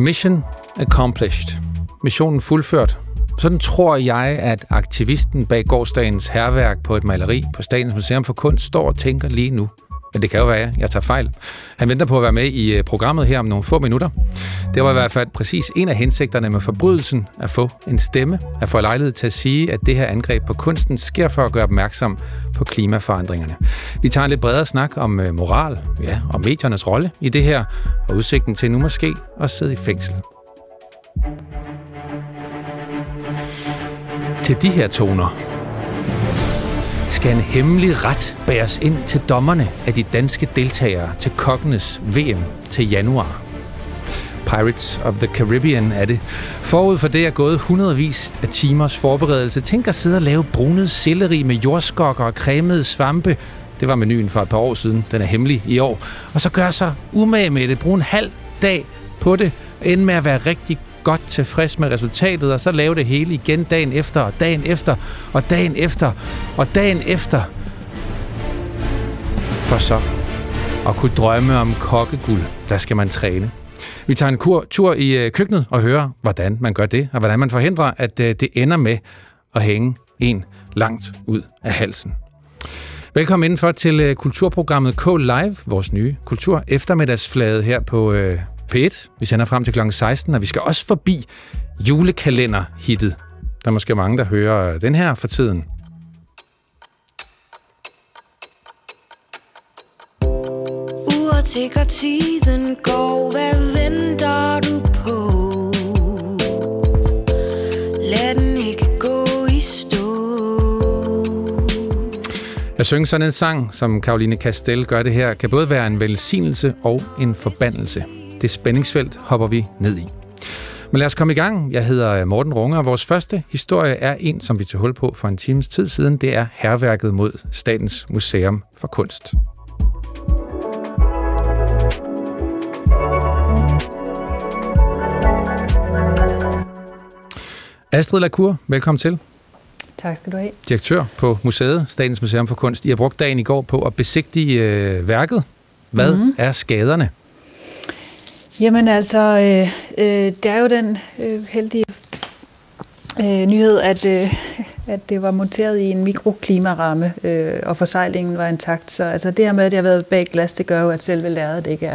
Mission accomplished. Missionen fuldført. Sådan tror jeg, at aktivisten bag gårsdagens hærværk på et maleri på Statens Museum for Kunst står og tænker lige nu. Men det kan jo være, jeg tager fejl. Han venter på at være med i programmet her om nogle få minutter. Det var i hvert fald præcis en af hensigterne med forbrydelsen, at få en stemme, at få lejlighed til at sige, at det her angreb på kunsten sker for at gøre opmærksom på klimaforandringerne. Vi tager en lidt bredere snak om moral, og mediernes rolle i det her, og udsigten til nu måske at sidde i fængsel. Til de her toner skal en hemmelig ret bæres ind til dommerne af de danske deltagere til kokkenes VM til januar. Pirates of the Caribbean er det. Forud for det er gået hundredvis af timers forberedelse. Tænk at sidde og lave brunet selleri med jordskokker og cremede svampe. Det var menuen for et par år siden. Den er hemmelig i år. Og så gør sig umage med det. Brug en halv dag på det. Ende med at være rigtig godt tilfreds med resultatet, og så lave det hele igen dagen efter, og dagen efter, og dagen efter, og dagen efter. For så at kunne drømme om kokkeguld, der skal man træne. Vi tager en tur i køkkenet og hører, hvordan man gør det, og hvordan man forhindrer, at det ender med at hænge en langt ud af halsen. Velkommen indenfor til kulturprogrammet K Live, vores nye kultur eftermiddagsflade her på P1. Vi sender frem til kl. 16, og vi skal også forbi julekalender-hittet. Der er måske mange, der hører den her for tiden. Uret tikker, tiden går, hvad venter du på? Lad den ikke gå i stå. At synge sådan en sang, som Caroline Castell gør det her, kan både være en velsignelse og en forbandelse. Det spændingsfelt hopper vi ned i. Men lad os komme i gang. Jeg hedder Morten Runge, og vores første historie er en, som vi tog hul på for en times tid siden. Det er hærværket mod Statens Museum for Kunst. Astrid Lacour, velkommen til. Tak skal du have. Direktør på museet Statens Museum for Kunst. I har brugt dagen i går på at besigtige værket. Hvad er skaderne? Jamen altså, det er jo den heldige nyhed, at det var monteret i en mikroklimaramme, og forsejlingen var intakt. Så altså, det her med, at det har været bag glas, det gør jo, at selve lærredet ikke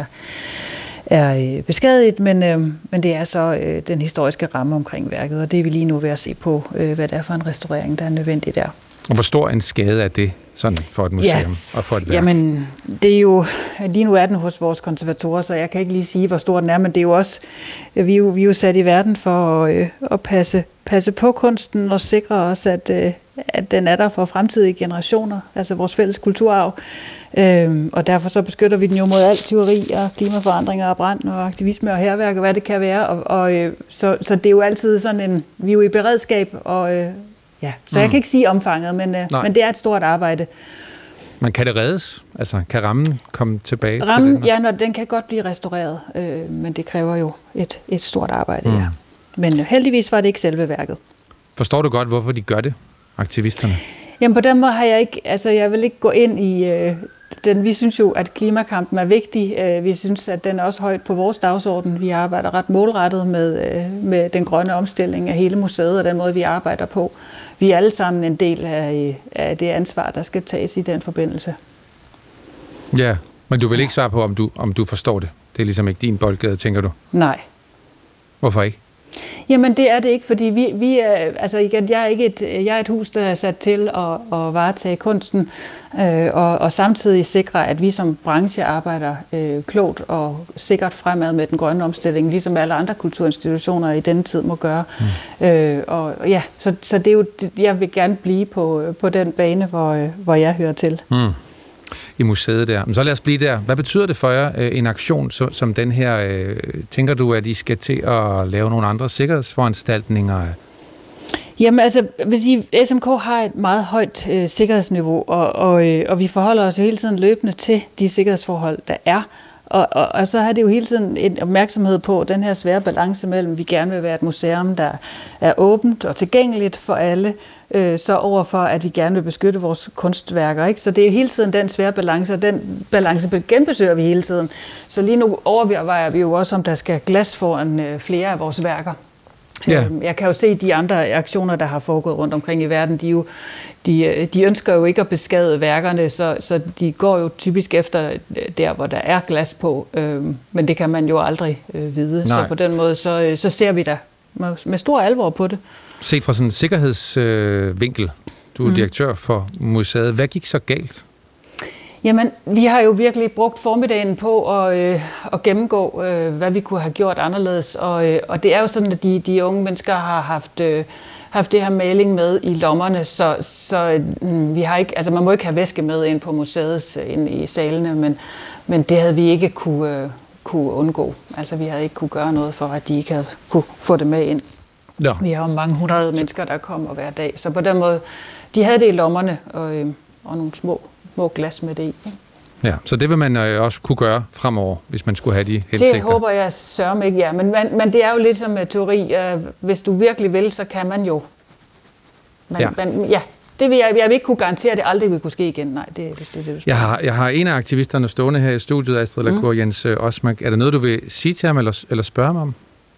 er beskadiget, men det er så den historiske ramme omkring værket, og det er vi lige nu ved at se på, hvad det er for en restaurering, der er nødvendig der. Og hvor stor en skade er det sådan for et museum og for et værk? Jamen, det er jo, lige nu er den hos vores konservatorer, så jeg kan ikke lige sige, hvor stor den er, men det er jo også, vi er jo sat i verden for at passe på kunsten og sikre os, at den er der for fremtidige generationer, altså vores fælles kulturarv. Og derfor så beskytter vi den jo mod alt tyveri og klimaforandringer og brand og aktivisme og hærværk og hvad det kan være. Så det er jo altid sådan vi er jo i beredskab og så jeg kan ikke sige omfanget, men det er et stort arbejde. Men kan det reddes? Altså, kan rammen komme tilbage til den? Ja, den kan godt blive restaureret, men det kræver jo et stort arbejde, ja. Men heldigvis var det ikke selve værket. Forstår du godt, hvorfor de gør det, aktivisterne? Jamen på den måde har jeg ikke, altså jeg vil ikke gå ind i den. Vi synes jo, at klimakampen er vigtig. Vi synes, at den er også højt på vores dagsorden. Vi arbejder ret målrettet med den grønne omstilling af hele museet og den måde, vi arbejder på. Vi er alle sammen en del af det ansvar, der skal tages i den forbindelse. Ja, men du vil ikke svare på, om du forstår det. Det er ligesom ikke din boldgade, tænker du? Nej. Hvorfor ikke? Jamen det er det ikke, fordi vi er, altså igen, jeg er et hus, der er sat til at varetage kunsten, og samtidig sikre, at vi som branche arbejder klogt og sikkert fremad med den grønne omstilling, ligesom alle andre kulturinstitutioner i denne tid må gøre. Så det er jo, jeg vil gerne blive på den bane, hvor jeg hører til. I museet der. Men så lad os blive der. Hvad betyder det for jer, en aktion som den her? Tænker du, at I skal til at lave nogle andre sikkerhedsforanstaltninger? Jamen altså, hvis SMK har et meget højt sikkerhedsniveau, og vi forholder os jo hele tiden løbende til de sikkerhedsforhold, der er. Og så har det jo hele tiden en opmærksomhed på den her svære balance mellem, vi gerne vil være et museum, der er åbent og tilgængeligt for alle, så overfor, at vi gerne vil beskytte vores kunstværker. Ikke? Så det er hele tiden den svære balance, og den balance genbesøger vi hele tiden. Så lige nu overvejer vi jo også, om der skal glas foran flere af vores værker. Ja. Jeg kan jo se de andre aktioner, der har foregået rundt omkring i verden, de ønsker jo ikke at beskade værkerne, så de går jo typisk efter der, hvor der er glas på, men det kan man jo aldrig vide. Nej. Så på den måde, så ser vi da med stor alvor på det. Set fra sådan en sikkerhedsvinkel, du er direktør for museet. Hvad gik så galt? Jamen, vi har jo virkelig brugt formiddagen på at gennemgå, hvad vi kunne have gjort anderledes. Og det er jo sådan, at de unge mennesker har haft det her maling med i lommerne, så vi har ikke, altså man må ikke have væske med ind på museet, ind i salene, men det havde vi ikke kunne undgå. Altså vi havde ikke kunne gøre noget for, at de ikke havde kunne få det med ind. Ja. Vi har jo mange 100 mennesker, der kommer hver dag, så på den måde, de havde det i lommerne og nogle små glas med det i. Ja, så det vil man også kunne gøre fremover, hvis man skulle have de hensigter. Det håber jeg sørme ikke, ja. Men det er jo lidt som teori. Hvis du virkelig vil, så kan man jo. Det vil jeg vil ikke kunne garantere, at det aldrig vil kunne ske igen. Nej, det er det, jeg har en af aktivisterne stående her i studiet, Astrid Lacour, Jens Osmak. Er der noget, du vil sige til ham eller spørge ham om?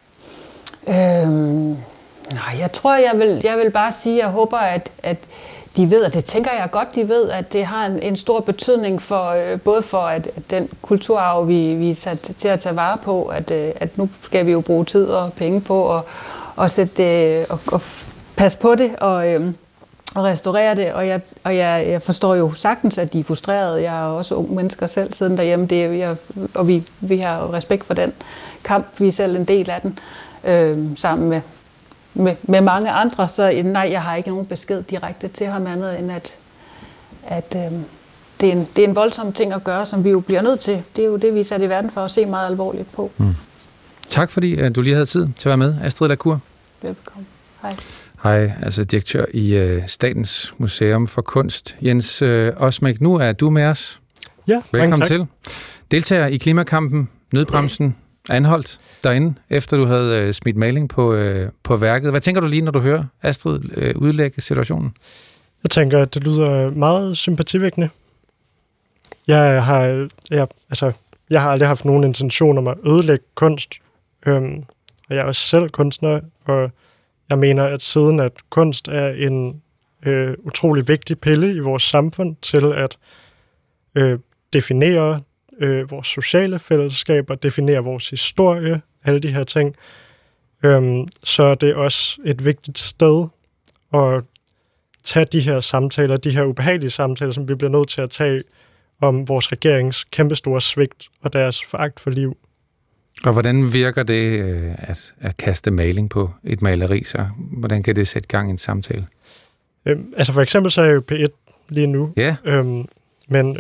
Nej, jeg tror, jeg vil bare sige, at jeg håber, at de ved, og det tænker jeg godt, de ved, at det har en stor betydning for både for at den kulturarv, vi er sat til at tage vare på, at nu skal vi jo bruge tid og penge på at sætte og passe på det og restaurere det, og jeg forstår jo sagtens, at de er frustrerede. Jeg er også ung mennesker selv siden derhjemme, og vi har respekt for den kamp, vi er selv en del af den, sammen med mange andre, så nej, jeg har ikke nogen besked direkte til ham andet, end at det er en voldsom ting at gøre, som vi jo bliver nødt til. Det er jo det, vi er sat i verden for at se meget alvorligt på. Tak fordi du lige havde tid til at være med, Astrid Lacour. Velbekomme. Hej. Hej, altså direktør i Statens Museum for Kunst. Jens Osmak, nu er du med os. Ja, velkommen til. Deltager i klimakampen, nødbremsen, anholdt derinde, efter du havde smidt maling på værket. Hvad tænker du lige, når du hører Astrid udlægge situationen? Jeg tænker, at det lyder meget sympativækkende. Jeg har aldrig haft nogen intention om at ødelægge kunst, og jeg er også selv kunstner, og jeg mener, at siden at kunst er en utrolig vigtig pille i vores samfund til at definere vores sociale fællesskaber, definere vores historie, alle de her ting, så er det også et vigtigt sted at tage de her samtaler, de her ubehagelige samtaler, som vi bliver nødt til at tage om vores regerings kæmpestore svigt og deres foragt for liv. Og hvordan virker det at kaste maling på et maleri, så hvordan kan det sætte gang i en samtale? For eksempel så er jeg jo P1 lige nu, men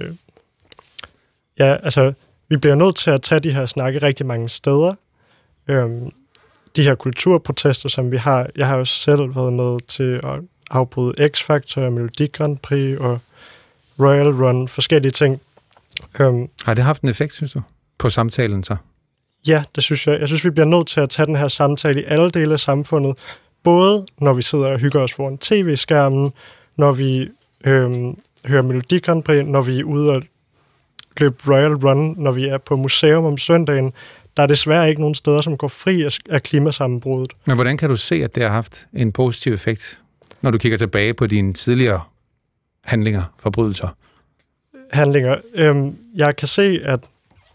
vi bliver nødt til at tage de her snakke rigtig mange steder. De her kulturprotester, som vi har, jeg har jo selv været med til at afbryde X-Factor, Melodi Grand Prix og Royal Run, forskellige ting. Har det haft en effekt, synes du, på samtalen så? Ja, det synes jeg. Jeg synes, vi bliver nødt til at tage den her samtale i alle dele af samfundet. Både når vi sidder og hygger os foran tv-skærmen, når vi hører Melodi Grand Prix, når vi er ude og løbe Royal Run, når vi er på museum om søndagen. Der er desværre ikke nogen steder, som går fri af klimasammenbruddet. Men hvordan kan du se, at det har haft en positiv effekt, når du kigger tilbage på dine tidligere handlinger, forbrydelser? Jeg kan se, at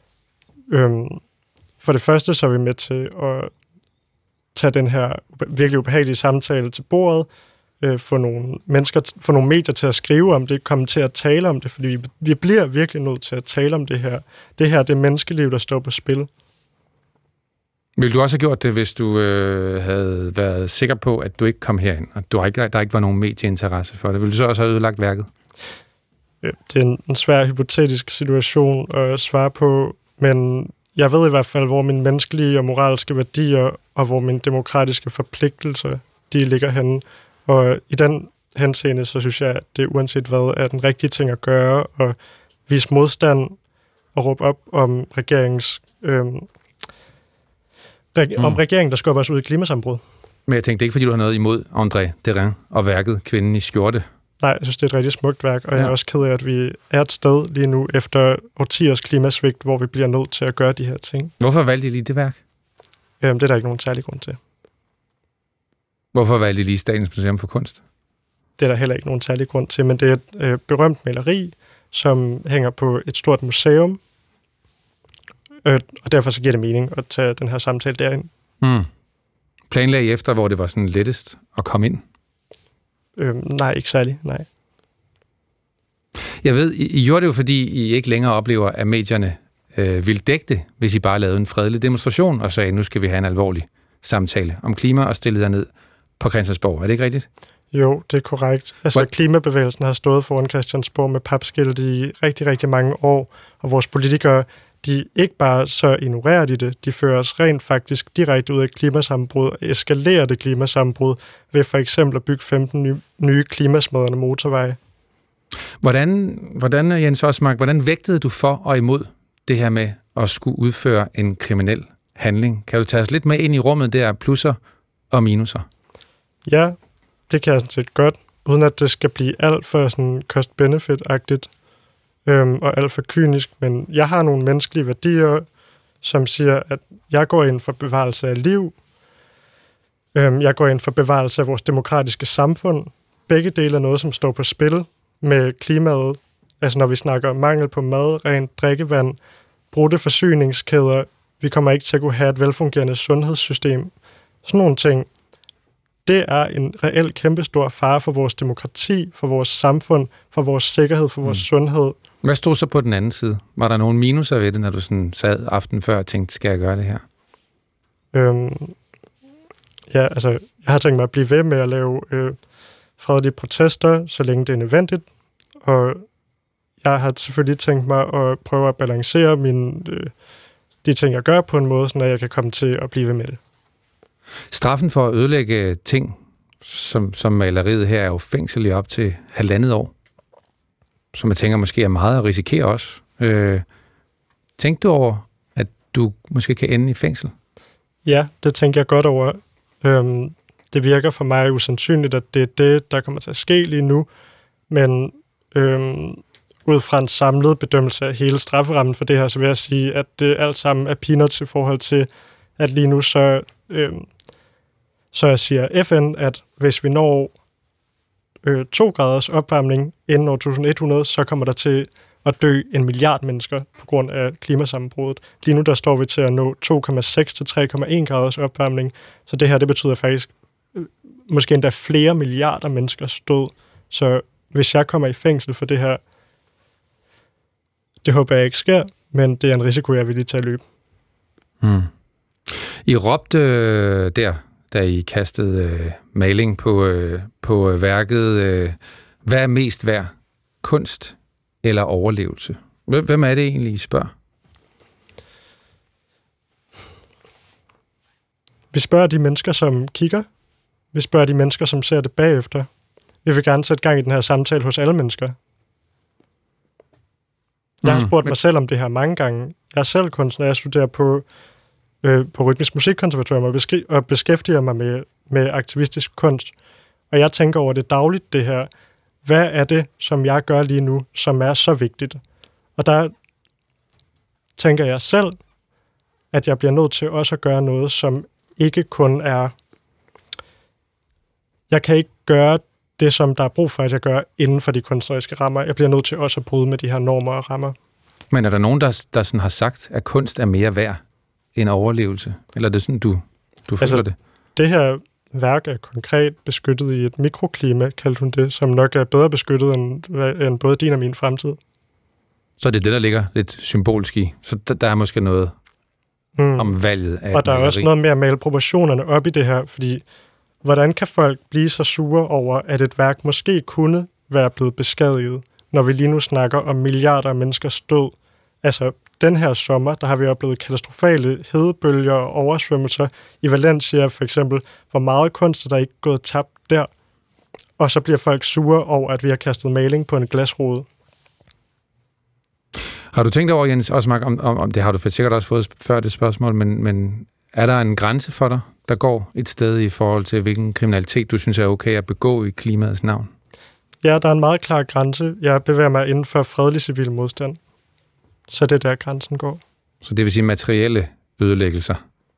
for det første så er vi med til at tage den her virkelig ubehagelige samtale til bordet, få nogle medier til at skrive om det, komme til at tale om det, fordi vi bliver virkelig nødt til at tale om det her. Det her, det er menneskeliv, der står på spil. Ville du også have gjort det, hvis du havde været sikker på, at du ikke kom herind, og der ikke var nogen medieinteresse for det? Ville du så også have ødelagt værket? Det er en svær hypotetisk situation at svare på, men jeg ved i hvert fald, hvor mine menneskelige og moralske værdier og hvor mine demokratiske forpligtelser, de ligger henne. Og i den henseende, så synes jeg, at det uanset hvad er den rigtige ting at gøre, og vise modstand at råbe op om regeringens om regeringen, der skubber os ud i klimasambrud. Men jeg tænkte, det er ikke, fordi du har noget imod André Derain og værket Kvinden i skjorte. Nej, jeg synes, det er et rigtig smukt værk, og jeg er også ked af, at vi er et sted lige nu efter årtiers klimasvigt, hvor vi bliver nødt til at gøre de her ting. Hvorfor valgte I lige det værk? Det er der ikke nogen særlig grund til. Hvorfor valgte I lige Statens Museum for Kunst? Det er der heller ikke nogen særlig grund til, men det er et berømt maleri, som hænger på et stort museum, og derfor så giver det mening at tage den her samtale derind. Planlagde I efter, hvor det var sådan lettest at komme ind? Nej, ikke særlig, nej. Jeg ved, I gjorde det jo, fordi I ikke længere oplever, at medierne ville dække det, hvis I bare lavede en fredelig demonstration og sagde, nu skal vi have en alvorlig samtale om klima og stille jer ned på Christiansborg. Er det ikke rigtigt? Jo, det er korrekt. Altså, klimabevægelsen har stået foran Christiansborg med papskilt i rigtig, rigtig mange år, og vores politikere, de ikke bare så ignorerer de fører os rent faktisk direkte ud af klimasammenbrud og eskalerer det klimasammenbrud ved for eksempel at bygge 15 nye klimasmadrende motorveje. Hvordan, Jens Osmark, hvordan vægtede du for og imod det her med at skulle udføre en kriminel handling? Kan du tage os lidt med ind i rummet der, plusser og minuser? Ja, det kan jeg sådan set godt, uden at det skal blive alt for sådan cost-benefit-agtigt og alt for kynisk, men jeg har nogle menneskelige værdier, som siger, at jeg går ind for bevarelse af liv, jeg går ind for bevarelse af vores demokratiske samfund. Begge dele er noget, som står på spil med klimaet. Altså når vi snakker om mangel på mad, rent drikkevand, brudte forsyningskæder, vi kommer ikke til at kunne have et velfungerende sundhedssystem. Sådan nogle ting. Det er en reelt kæmpestor fare for vores demokrati, for vores samfund, for vores sikkerhed, for vores sundhed. Hvad stod så på den anden side? Var der nogle minuser ved det, når du sådan sad aften før og tænkte, skal jeg gøre det her? Ja, altså, jeg har tænkt mig at blive ved med at lave fredelige protester, så længe det er nødvendigt. Og jeg har selvfølgelig tænkt mig at prøve at balancere de ting, jeg gør på en måde, så jeg kan komme til at blive ved med det. Straffen for at ødelægge ting, som maleriet her, er jo fængsel i op til 1,5 år. Som jeg tænker måske er meget at risikere også. Tænkte du over, at du måske kan ende i fængsel? Ja, det tænker jeg godt over. Det virker for mig usandsynligt, at det er det, der kommer til at ske lige nu. Men ud fra en samlet bedømmelse af hele strafferammen for det her, så vil jeg sige, at det alt sammen er peanuts i forhold til, at lige nu så siger FN, at hvis vi når 2 graders opvarmning inden år 2100, så kommer der til at dø 1 milliard mennesker på grund af klimasammenbruddet. Lige nu der står vi til at nå 2,6 til 3,1 graders opvarmning, så det her det betyder faktisk måske endda flere milliarder menneskers død. Så hvis jeg kommer i fængsel for det her, det håber jeg ikke sker, men det er en risiko, jeg er villig til at løbe. I råbte da I kastede maling på værket. Hvad er mest værd? Kunst eller overlevelse? Hvem er det egentlig, I spørger? Vi spørger de mennesker, som kigger. Vi spørger de mennesker, som ser det bagefter. Vi vil gerne sætte gang i den her samtale hos alle mennesker. Jeg har spurgt mig selv om det her mange gange. Jeg er selv kunstner, jeg studerer på Rytmisk Musikkonservatorium og beskæftiger mig med aktivistisk kunst. Og jeg tænker over det dagligt, det her. Hvad er det, som jeg gør lige nu, som er så vigtigt? Og der tænker jeg selv, at jeg bliver nødt til også at gøre noget, som ikke kun er... Jeg kan ikke gøre det, som der er brug for, at jeg gør inden for de kunstneriske rammer. Jeg bliver nødt til også at bryde med de her normer og rammer. Men er der nogen, der sådan har sagt, at kunst er mere værd end overlevelse? Eller er det sådan, du føler det? Det her værk er konkret beskyttet i et mikroklima, kaldte hun det, som nok er bedre beskyttet end både din og min fremtid. Så det er det, der ligger lidt symbolisk i. Så der er måske noget om valget af... Og der er også noget med at male proportionerne op i det her, fordi hvordan kan folk blive så sure over, at et værk måske kunne være blevet beskadiget, når vi lige nu snakker om milliarder af menneskers død? Altså, den her sommer, der har vi oplevet katastrofale hedebølger og oversvømmelser i Valencia for eksempel. Hvor meget kunst er der ikke gået tabt der? Og så bliver folk sure over, at vi har kastet maling på en glasrude. Har du tænkt over, Jens, også om det har du sikkert også fået før det spørgsmål, men er der en grænse for dig, der går et sted i forhold til, hvilken kriminalitet du synes er okay at begå i klimaets navn? Ja, der er en meget klar grænse. Jeg bevæger mig inden for fredelig civil modstand. Så det er der, grænsen går. Så det vil sige materielle ødelæggelser?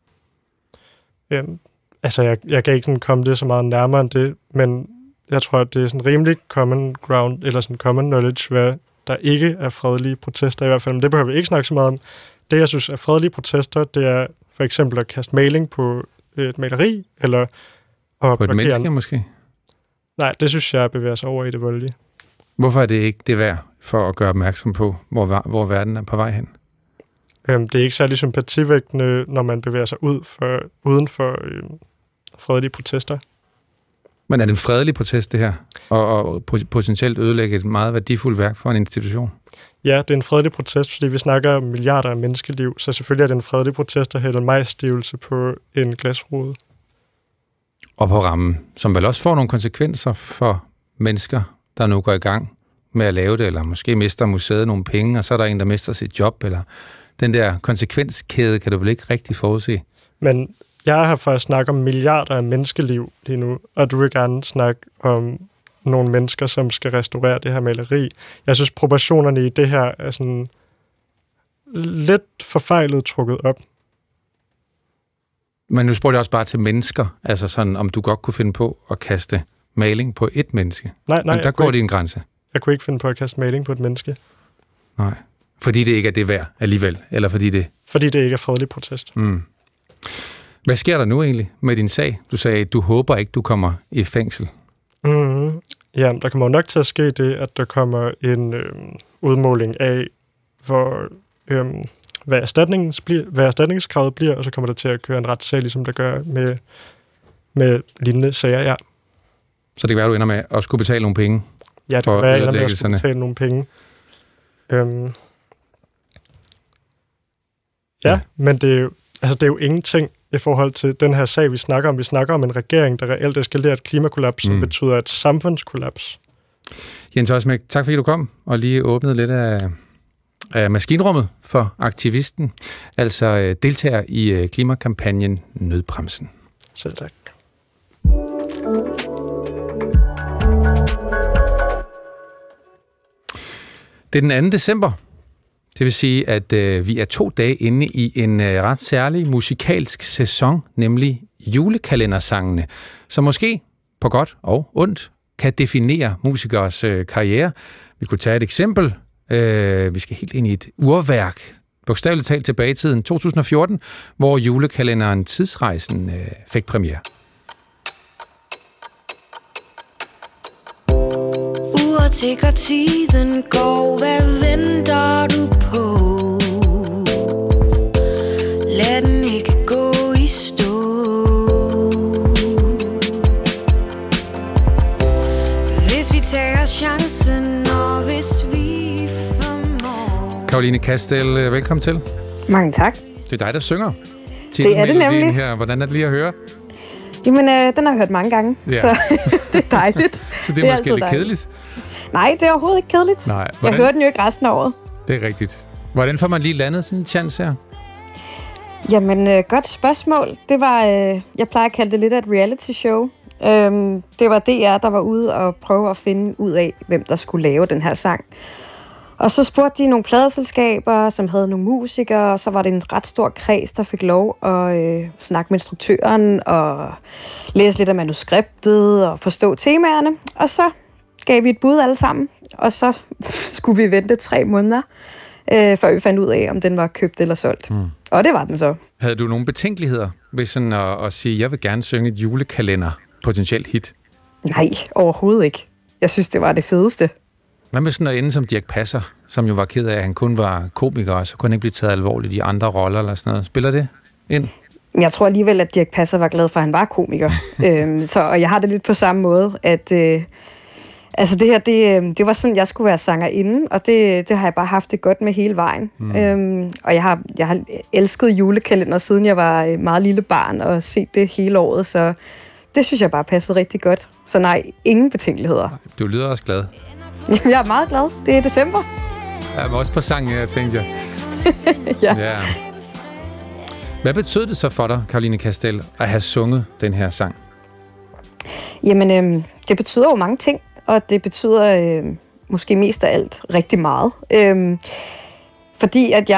Altså, jeg kan ikke sådan komme det så meget nærmere end det, men jeg tror, at det er sådan rimelig common ground, eller sådan common knowledge, hvad der ikke er fredelige protester i hvert fald. Men det behøver vi ikke snakke så meget om. Det, jeg synes er fredelige protester, det er for eksempel at kaste maling på et maleri, eller at på et menneske måske? Nej, det synes jeg bevæger sig over i det voldelige. Hvorfor er det ikke det værd for at gøre opmærksom på, hvor verden er på vej hen? Det er ikke særlig sympativægtende, når man bevæger sig uden for fredelige protester. Men er det en fredelig protest, det her? Og potentielt ødelægge et meget værdifuldt værk for en institution? Ja, det er en fredelig protest, fordi vi snakker om milliarder af menneskeliv, så selvfølgelig er det en fredelig protest at hælde en majsstivelse på en glasrude. Og på rammen, som vel også får nogle konsekvenser for mennesker, der nu går i gang med at lave det, eller måske mister museet nogle penge, og så er der en, der mister sit job, eller den der konsekvenskæde kan du vel ikke rigtig forudse? Men jeg har faktisk snakket om milliarder af menneskeliv lige nu, og du vil gerne snakke om nogle mennesker, som skal restaurere det her maleri. Jeg synes, proportionerne i det her er sådan lidt forfejlet trukket op. Men nu spurgte jeg også bare til mennesker, altså sådan, om du godt kunne finde på at kaste maling på et menneske. Nej, men der går det en grænse. Jeg kunne ikke finde på at kaste maling på et menneske. Nej, fordi det ikke er det værd alligevel, eller fordi det... Fordi det ikke er fredelig protest. Mm. Hvad sker der nu egentlig med din sag? Du sagde, at du håber ikke, du kommer i fængsel. Mm-hmm. Ja, der kommer jo nok til at ske det, at der kommer en udmåling af, hvad erstatningskravet bliver, og så kommer der til at køre en retssag, ligesom der gør med lignende sager, ja. Så det kan være, du ender med at skulle betale nogle penge? Ja, det kan være, at jeg ender med at skulle betale nogle penge. Ja, men det er jo ingenting i forhold til den her sag, vi snakker om. Vi snakker om en regering, der reelt eskalerer et klimakollaps, som betyder et samfundskollaps. Jens Osmæk, tak fordi du kom og lige åbnede lidt af maskinrummet for aktivisten, altså deltager i klimakampagnen Nødbremsen. Selv tak. Det er den 2. december. Det vil sige, at vi er 2 dage inde i en ret særlig musikalsk sæson, nemlig julekalendersangene, som måske på godt og ondt kan definere musikers karriere. Vi kunne tage et eksempel. Vi skal helt ind i et urværk, bogstaveligt talt tilbage i tiden 2014, hvor julekalenderen Tidsrejsen fik premiere. Uret tikker, tiden går, hvad venter du på? Lad den ikke gå i stå. Hvis vi tager chancen, og hvis vi formår. Caroline Kastel, velkommen til. Mange tak. Det er dig, der synger. Det er det nemlig. Her. Hvordan er det lige at høre? Jamen, den har jeg hørt mange gange, ja. Så det er dejligt. Så det er måske lidt kedeligt? Nej, det er overhovedet ikke kedeligt. Nej. Jeg hører den jo ikke resten af året. Det er rigtigt. Hvordan får man lige landet sådan en chance her? Jamen, godt spørgsmål. Det var, jeg plejer at kalde det lidt af et reality show. Det var DR, der var ude og prøve at finde ud af, hvem der skulle lave den her sang. Og så spurgte de nogle pladeselskaber, som havde nogle musikere, og så var det en ret stor kreds, der fik lov at snakke med instruktøren og læse lidt af manuskriptet og forstå temaerne. Og så gav vi et bud alle sammen, og så skulle vi vente 3 måneder, før vi fandt ud af, om den var købt eller solgt. Mm. Og det var den så. Havde du nogle betænkeligheder ved sådan at sige, jeg vil gerne synge et julekalender, potentielt hit? Nej, overhovedet ikke. Jeg synes, det var det fedeste. Hvad med sådan at ende som Dirch Passer, som jo var ked af, at han kun var komiker, og så kunne han ikke blive taget alvorligt i andre roller eller sådan noget? Spiller det ind? Jeg tror alligevel, at Dirch Passer var glad for, at han var komiker. Og jeg har det lidt på samme måde, at altså det her, det var sådan, jeg skulle være sangerinde, og det har jeg bare haft det godt med hele vejen. Og jeg har elsket julekalender, siden jeg var meget lille barn, og set det hele året, så det synes jeg bare passede rigtig godt. Så nej, ingen betænkeligheder. Du lyder også glad. Jeg er meget glad. Det er december. Jeg var også på sangen, jeg tænkte jeg. Ja. Hvad betød det så for dig, Caroline Kastel, at have sunget den her sang? Jamen, det betyder jo mange ting, og det betyder måske mest af alt rigtig meget. Fordi at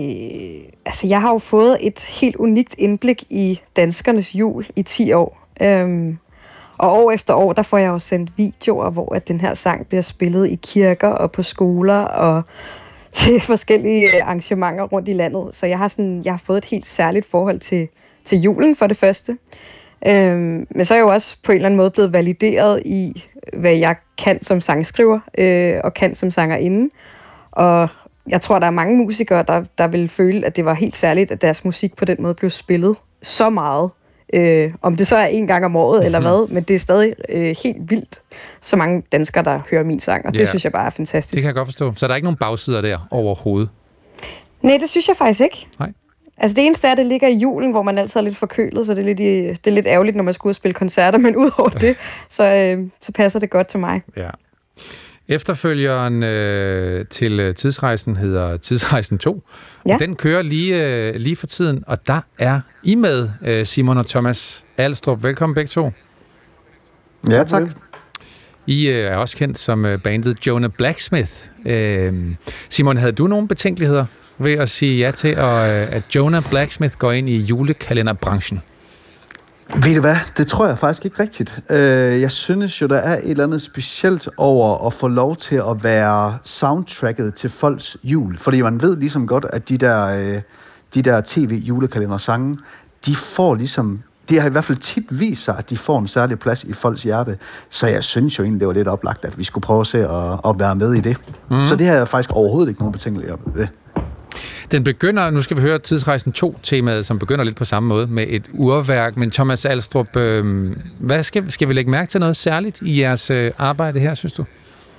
jeg har jo fået et helt unikt indblik i danskernes jul i 10 år. Og år efter år, der får jeg jo sendt videoer, hvor at den her sang bliver spillet i kirker og på skoler og til forskellige arrangementer rundt i landet. Så jeg har fået et helt særligt forhold til julen for det første. Men så er jeg jo også på en eller anden måde blevet valideret i, hvad jeg kan som sangskriver og kan som sangerinde. Og jeg tror, der er mange musikere, der vil føle, at det var helt særligt, at deres musik på den måde blev spillet så meget. Om det så er 1 gang om året eller hvad, men det er stadig helt vildt, så mange danskere, der hører min sang, og det synes jeg bare er fantastisk. Det kan jeg godt forstå. Så der er ikke nogen bagsider der overhovedet? Nej, det synes jeg faktisk ikke. Nej. Altså det eneste er, at det ligger i julen, hvor man altid er lidt forkølet, så det er lidt ærgerligt, når man skal ud og spille koncerter, men udover det, så passer det godt til mig. Ja. Efterfølgeren til Tidsrejsen hedder Tidsrejsen 2. Ja. Den kører lige for tiden, og der er I med, Simon og Thomas Alstrup. Velkommen begge to. Ja, tak. I er også kendt som bandet Jonah Blacksmith. Simon, havde du nogle betænkeligheder ved at sige ja til, at Jonah Blacksmith går ind i julekalenderbranchen? Ved du hvad? Det tror jeg faktisk ikke rigtigt. Jeg synes jo, der er et eller andet specielt over at få lov til at være soundtracket til folks jul. Fordi man ved ligesom godt, at de der tv-julekalendersange, de får ligesom... Det har i hvert fald tit vist sig, at de får en særlig plads i folks hjerte. Så jeg synes jo egentlig, det var lidt oplagt, at vi skulle prøve at se at være med i det. Så det har jeg faktisk overhovedet ikke nogen betænkeligheder ved. Den begynder, nu skal vi høre Tidsrejsen 2-temaet, som begynder lidt på samme måde med et urværk. Men Thomas Alstrup, hvad skal vi lægge mærke til noget særligt i jeres arbejde her, synes du?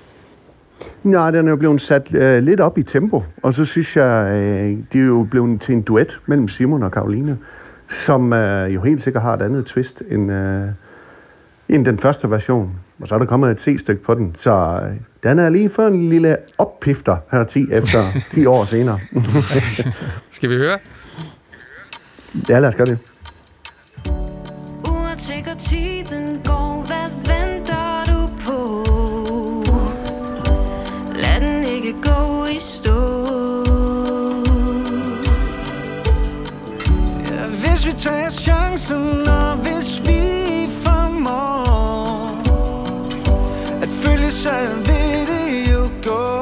Nej, den er jo blevet sat lidt op i tempo, og så synes jeg, det er jo blevet til en duet mellem Simon og Caroline, som jo helt sikkert har et andet twist end den første version. Og så er der kommet et C-stykke på den, så den er lige for en lille oppifter her 10 år senere. Skal vi høre? Ja, lad os gøre det. Uanset tiden går, hvad venter du på? Lad den ikke gå i stå. Ja, hvis vi tager chancen, og hvis vi formår at følge sig, vil det jo gå.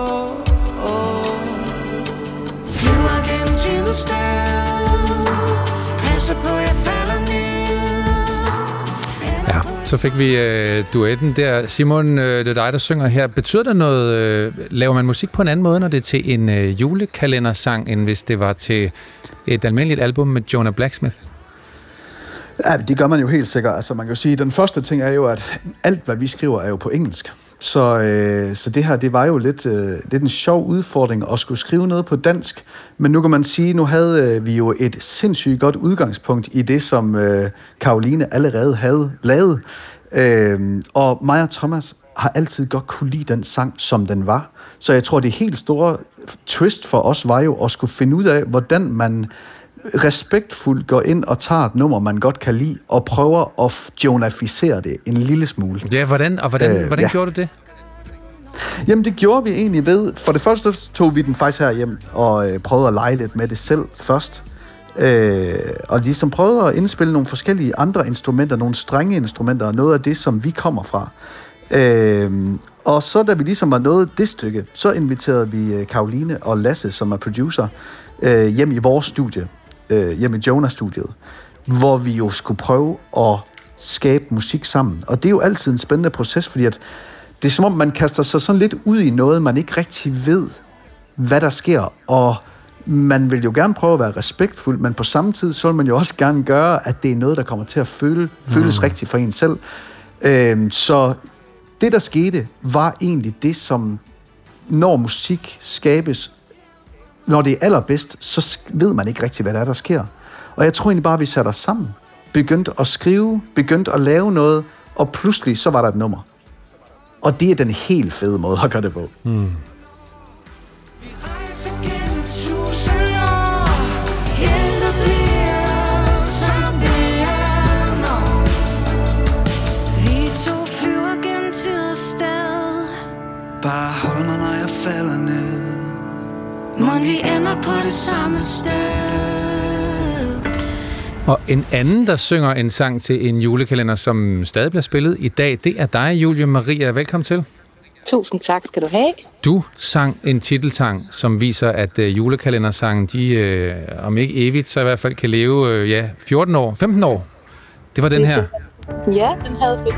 Flyver gennem tid og sted, passer på, jeg falder ned. Ja, så fik vi duetten der. Simon, det er dig, der synger her. Betyder det noget, laver man musik på en anden måde, når det er til en julekalendersang, end hvis det var til et almindeligt album med Jonah Blacksmith? Ja, det gør man jo helt sikkert. Altså man kan jo sige, den første ting er jo, at alt, hvad vi skriver, er jo på engelsk. Så det her, det var jo lidt en sjov udfordring at skulle skrive noget på dansk. Men nu kan man sige, nu havde vi jo et sindssygt godt udgangspunkt i det, som Caroline allerede havde lavet. Og mig og Thomas har altid godt kunne lide den sang, som den var. Så jeg tror, det helt store twist for os var jo at skulle finde ud af, hvordan man respektfuldt går ind og tager et nummer, man godt kan lide, og prøver at jonaficere det en lille smule. Ja, hvordan gjorde du det? Jamen, det gjorde vi egentlig ved. For det første tog vi den faktisk herhjem og prøvede at lege lidt med det selv først. Og ligesom prøvede at indspille nogle forskellige andre instrumenter, nogle strenge instrumenter, og noget af det, som vi kommer fra. Og så da vi ligesom var nået det stykke, så inviterede vi Caroline og Lasse, som er producer, hjem i vores studie, hjem i Jonah-studiet, hvor vi jo skulle prøve at skabe musik sammen. Og det er jo altid en spændende proces, fordi at det er som om, man kaster sig sådan lidt ud i noget, man ikke rigtig ved, hvad der sker. Og man vil jo gerne prøve at være respektfuld, men på samme tid, så vil man jo også gerne gøre, at det er noget, der kommer til at føles rigtigt for en selv. Så det, der skete, var egentlig det, som når musik skabes, når det er allerbedst, så ved man ikke rigtig, hvad der er, der sker. Og jeg tror egentlig bare, vi satte os sammen, begyndte at skrive, begyndte at lave noget, og pludselig så var der et nummer. Og det er den helt fede måde at gøre det på. Bare hold mig, når jeg falder ned. Mon vi ender på det samme sted. Og en anden, der synger en sang til en julekalender, som stadig bliver spillet i dag, det er dig, Julie Maria. Velkommen til. Tusind tak skal du have. Du sang en titelsang, som viser, at julekalendersangen, de om ikke evigt, så i hvert fald kan leve 14 år, 15 år. Det var den her. Ja, den havde fedt.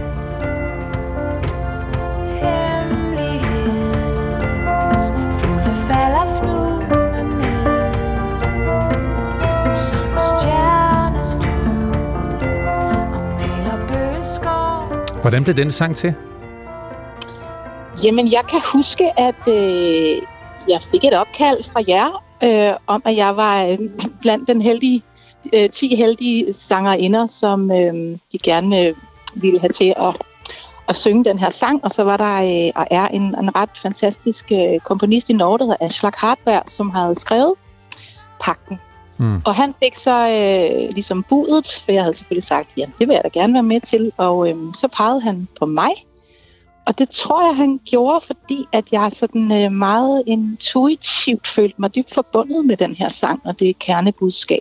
Hvordan blev den sang til? Jamen, jeg kan huske, at jeg fik et opkald fra jer, om at jeg var blandt den 10 heldige sangerinder, som de gerne ville have til at synge den her sang. Og så var der og er en ret fantastisk komponist i Norge, der hedder Aslak Hartberg, som havde skrevet Pagten. Og han fik så ligesom budet, for jeg havde selvfølgelig sagt, ja, det vil jeg da gerne være med til, og så pegede han på mig. Og det tror jeg, han gjorde, fordi at jeg sådan meget intuitivt følte mig dybt forbundet med den her sang, og det kernebudskab.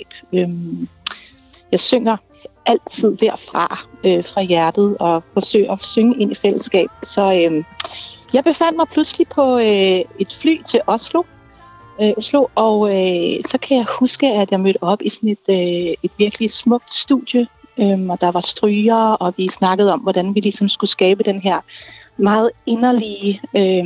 Jeg synger altid derfra, fra hjertet, og forsøger at synge ind i fællesskab. Så jeg befandt mig pludselig på et fly til Oslo, og så kan jeg huske, at jeg mødte op i sådan et virkelig smukt studie, og der var stryger, og vi snakkede om, hvordan vi ligesom skulle skabe den her meget inderlige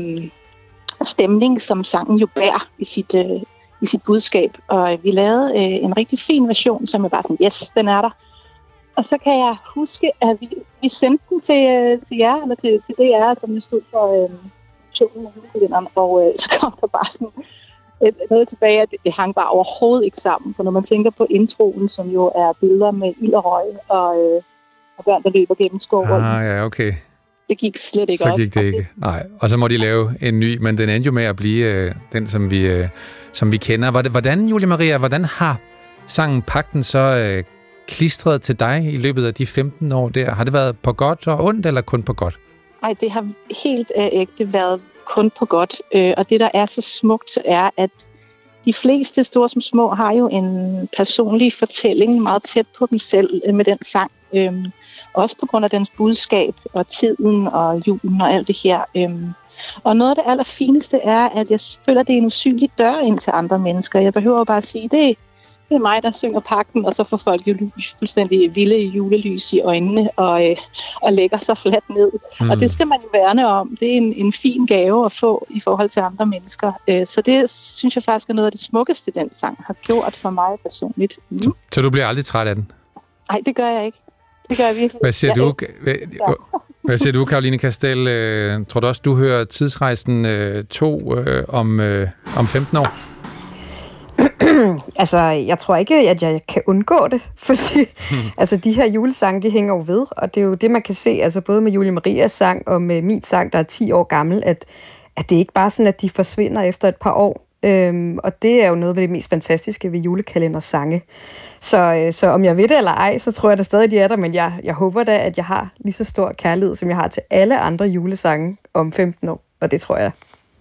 stemning, som sangen jo bærer i sit budskab. Og vi lavede en rigtig fin version, som jeg bare sådan, yes, den er der. Og så kan jeg huske, at vi sendte den til jer, eller til DR, som jeg stod for produktionen af julekalenderen, og så kom der bare sådan noget tilbage, at det hang bare overhovedet ikke sammen. For når man tænker på introen, som jo er billeder med ild og røg, og børn, der løber gennem skov. Ja, okay. Det gik slet ikke op. Så gik det ikke. Nej. Og så må de lave en ny, men den endte jo med at blive den, som vi kender. Hvordan, Julie Maria, hvordan har sangen Pagten så klistret til dig i løbet af de 15 år der? Har det været på godt og ondt, eller kun på godt? Nej, det har helt ægte været kun på godt. Og det, der er så smukt, er, at de fleste, store som små, har jo en personlig fortælling meget tæt på dem selv med den sang. Også på grund af dens budskab og tiden og julen og alt det her. Og noget af det allerfineste er, at jeg føler, det er en usynlig dør ind til andre mennesker. Jeg behøver bare at sige, det er mig, der synger Pagten, og så får folk jo fuldstændig vilde julelys i øjnene og lægger sig fladt ned. Og det skal man jo værne om. Det er en fin gave at få i forhold til andre mennesker. Så det synes jeg faktisk er noget af det smukkeste, den sang har gjort for mig personligt. Så du bliver aldrig træt af den? Nej, det gør jeg ikke. Det gør jeg virkelig. Hvad siger du, Caroline Kastel? Tror du også, du hører Tidsrejsen 2 om 15 år? Altså, jeg tror ikke, at jeg kan undgå det, fordi altså, de her julesange, de hænger jo ved, og det er jo det, man kan se, altså både med Julie Marias sang og med min sang, der er 10 år gammel, at det er ikke bare sådan, at de forsvinder efter et par år. Og det er jo noget af det mest fantastiske ved julekalendersange. Så om jeg ved det eller ej, så tror jeg da stadig, de er der, men jeg håber da, at jeg har lige så stor kærlighed, som jeg har til alle andre julesange om 15 år, og det tror jeg.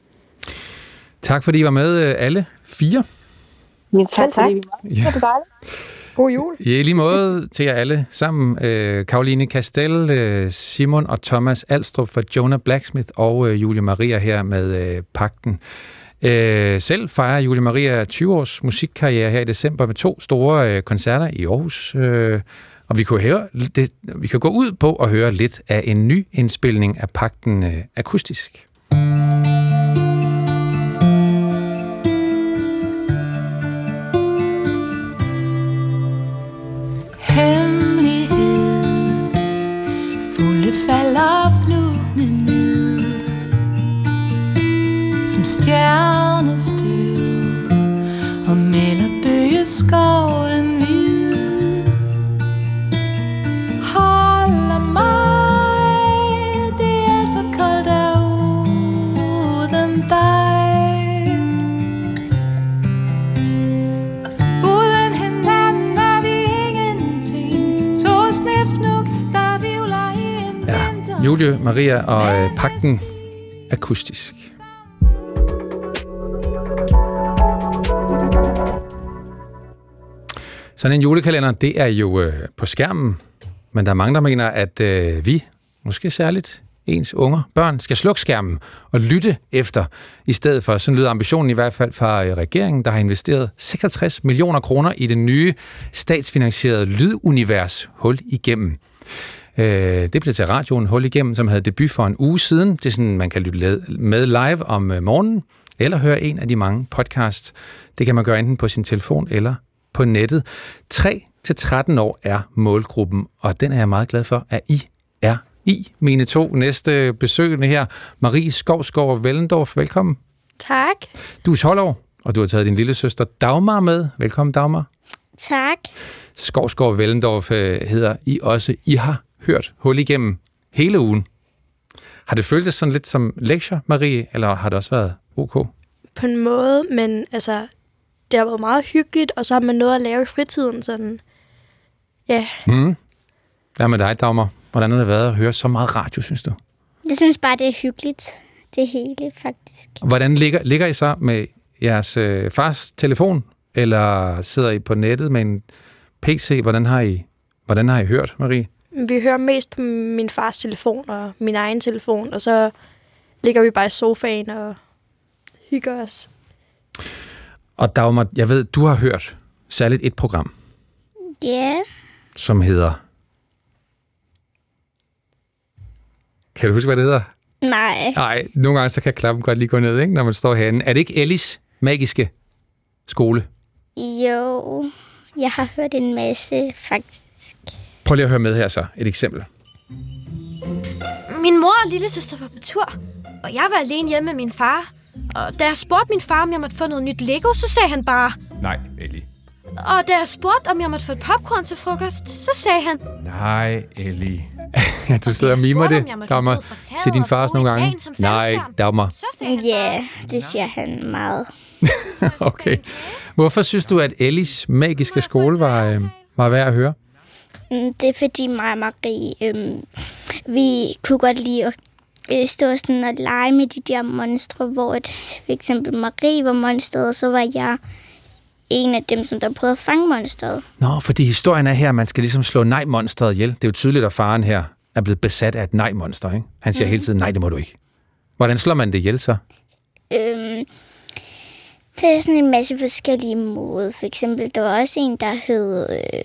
Tak fordi I var med alle 4. Ja, tak. Ja. God jul. I lige måde til jer alle sammen. Caroline Kastel, Simon og Thomas Alstrup fra Jonah Blacksmith og Julie Maria her med Pagten. Selv fejrer Julie Maria 20 års musikkarriere her i december med 2 store koncerter i Aarhus. Og vi kan gå ud på at høre lidt af en ny indspilning af Pagten akustisk. Hemmeligheds falder flugne ned som stjernestøv og maler bøgeskoven hvid. Holder mig, det er så koldt der uden dig. Uden hinanden er vi ingenting. To snefnuk, der vivler i en vinter. Julie Maria og Pagten. akustisk. Sådan en julekalender, det er jo på skærmen, men der er mange, der mener, at vi, måske særligt ens unger, børn, skal slukke skærmen og lytte efter i stedet for. Sådan lyder ambitionen i hvert fald fra regeringen, der har investeret 66 millioner kroner i det nye statsfinansierede lydunivers Hul Igennem. Det blev til radioen Hul Igennem, som havde debut for en uge siden. Det er sådan, man kan lytte med live om morgenen, eller høre en af de mange podcasts. Det kan man gøre enten på sin telefon eller på nettet. 3-13 år er målgruppen, og den er jeg meget glad for, at I er i. Mine to næste besøgende her. Marie Skovsgaard Wellendorf, velkommen. Tak. Du er 12 år, og du har taget din lille søster Dagmar med. Velkommen, Dagmar. Tak. Skovsgaard Wellendorf hedder I også. I har hørt Hul Igennem hele ugen. Har det føltes sådan lidt som lektier, Marie, eller har det også været ok? På en måde, men altså, det har været meget hyggeligt, og så har man noget at lave i fritiden, sådan, ja. Hvad med dig, Dagmar? Hvordan har det været at høre så meget radio, synes du? Jeg synes bare, det er hyggeligt. Det hele, faktisk. Hvordan ligger I så med jeres fars telefon, eller sidder I på nettet med en PC? Hvordan har I hørt, Marie? Vi hører mest på min fars telefon og min egen telefon, og så ligger vi bare i sofaen og hygger os. Og Dagmar, jeg ved, du har hørt særligt et program. Ja. Yeah. Som hedder... Kan du huske, hvad det hedder? Nej, nogle gange så kan klappen godt lige gå ned, ikke, når man står herinde. Er det ikke Ellis magiske skole? Jo, jeg har hørt en masse, faktisk. Prøv lige at høre med her så, et eksempel. Min mor og lillesøster var på tur, og jeg var alene hjemme med min far. Og da jeg spurgte min far, om jeg måtte få noget nyt Lego, så sagde han bare... Nej, Ellie. Og da jeg spurgte, om jeg måtte få et popcorn til frokost, så sagde han... Nej, Ellie. Ja, du sidder og mimer det, Dagmar. Se din far nogle gange. Nej, Dagmar. Ja, det siger han meget. Okay. Hvorfor synes du, at Ellis magiske skole var værd at høre? Det er fordi mig og Marie, vi kunne godt lide at stå sådan og lege med de der monstre, hvor for eksempel Marie var monstret, og så var jeg en af dem, som der prøvede at fange monstret. Nå, fordi historien er her, at man skal ligesom slå nej-monstret ihjel. Det er jo tydeligt, at faren her er blevet besat af et nej-monster, ikke? Han siger hele tiden, nej, det må du ikke. Hvordan slår man det ihjel så? Det er sådan en masse forskellige måder. For eksempel, der var også en, der hed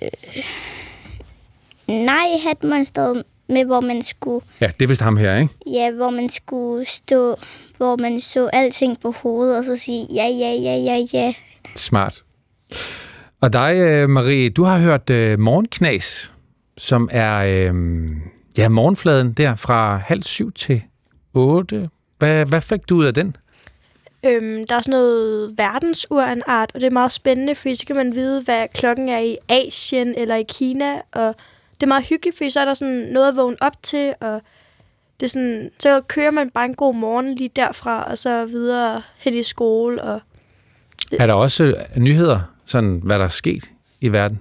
nej-hat-monstret, med hvor man skulle... Ja, det er vist ham her, ikke? Ja, hvor man skulle stå, hvor man så alting på hovedet, og så sige ja. Smart. Og dig, Marie, du har hørt Morgenknas, som er morgenfladen der fra 6:30 til 8. Hvad fik du ud af den? Der er sådan noget verdensur af en art, og det er meget spændende, fordi så kan man vide, hvad klokken er i Asien eller i Kina, og det er meget hyggeligt, fordi så er der sådan noget at vågne op til, og det er sådan, så kører man bare en god morgen lige derfra, og så videre hen i skole. Og er der også nyheder, sådan hvad der er sket i verden?